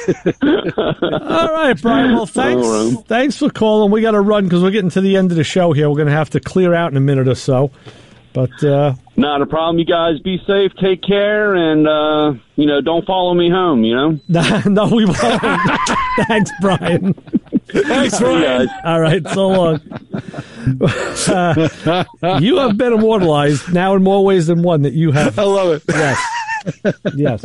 All right, Brian. Well, thanks. All right. Thanks for calling. We got to run because we're getting to the end of the show here. We're going to have to clear out in a minute or so. But uh, Not a problem. You guys be safe, take care, and, uh, you know, don't follow me home, you know? no, we won't. Thanks, Brian. Thanks, See you Ryan. guys. All right, so long. Uh, you have been immortalized now in more ways than one that you have. I love it. Yes. Yes.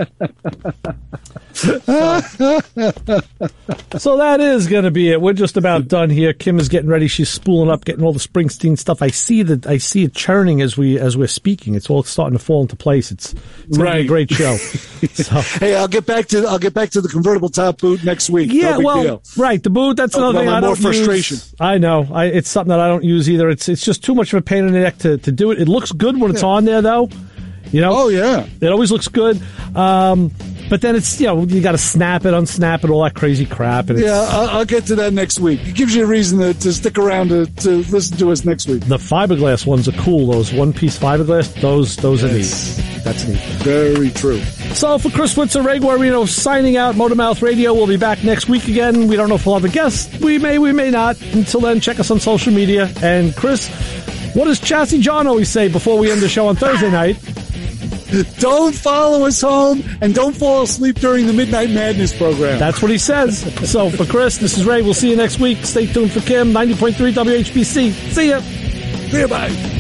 So that is going to be it. We're just about done here. Kim is getting ready. She's spooling up, getting all the Springsteen stuff. I see that. I see it churning as we as we're speaking. It's all starting to fall into place. It's, it's going to be a Right. great show. So. Hey, I'll get back to I'll get back to the convertible top boot next week. Yeah, no big well, deal. right. The boot. That's Talk another thing about I my don't more frustration. use. I know. I, it's something that I don't use either. It's it's just too much of a pain in the neck to, to do it. It looks good when it's Yeah. on there, though. You know. Oh yeah. It always looks good. Um, but then it's, you know, you got to snap it, unsnap it, all that crazy crap. And it's, Yeah, I'll, I'll get to that next week. It gives you a reason to, to stick around to, to listen to us next week. the fiberglass ones are cool. Those one-piece fiberglass, those those Yes. are neat. That's neat. Very true. So for Chris Witzer, Ray Guarino signing out. Motormouth Radio. We'll be back next week again. We don't know if we'll have a guest. We may, we may not. Until then, check us on social media. And Chris, what does Chassis John always say before we end the show on Thursday night? Don't follow us home and don't fall asleep during the Midnight Madness program. That's what he says. So for Chris, this is Ray. We'll see you next week. Stay tuned for Kim, ninety point three W H B C. See ya. See you, bye.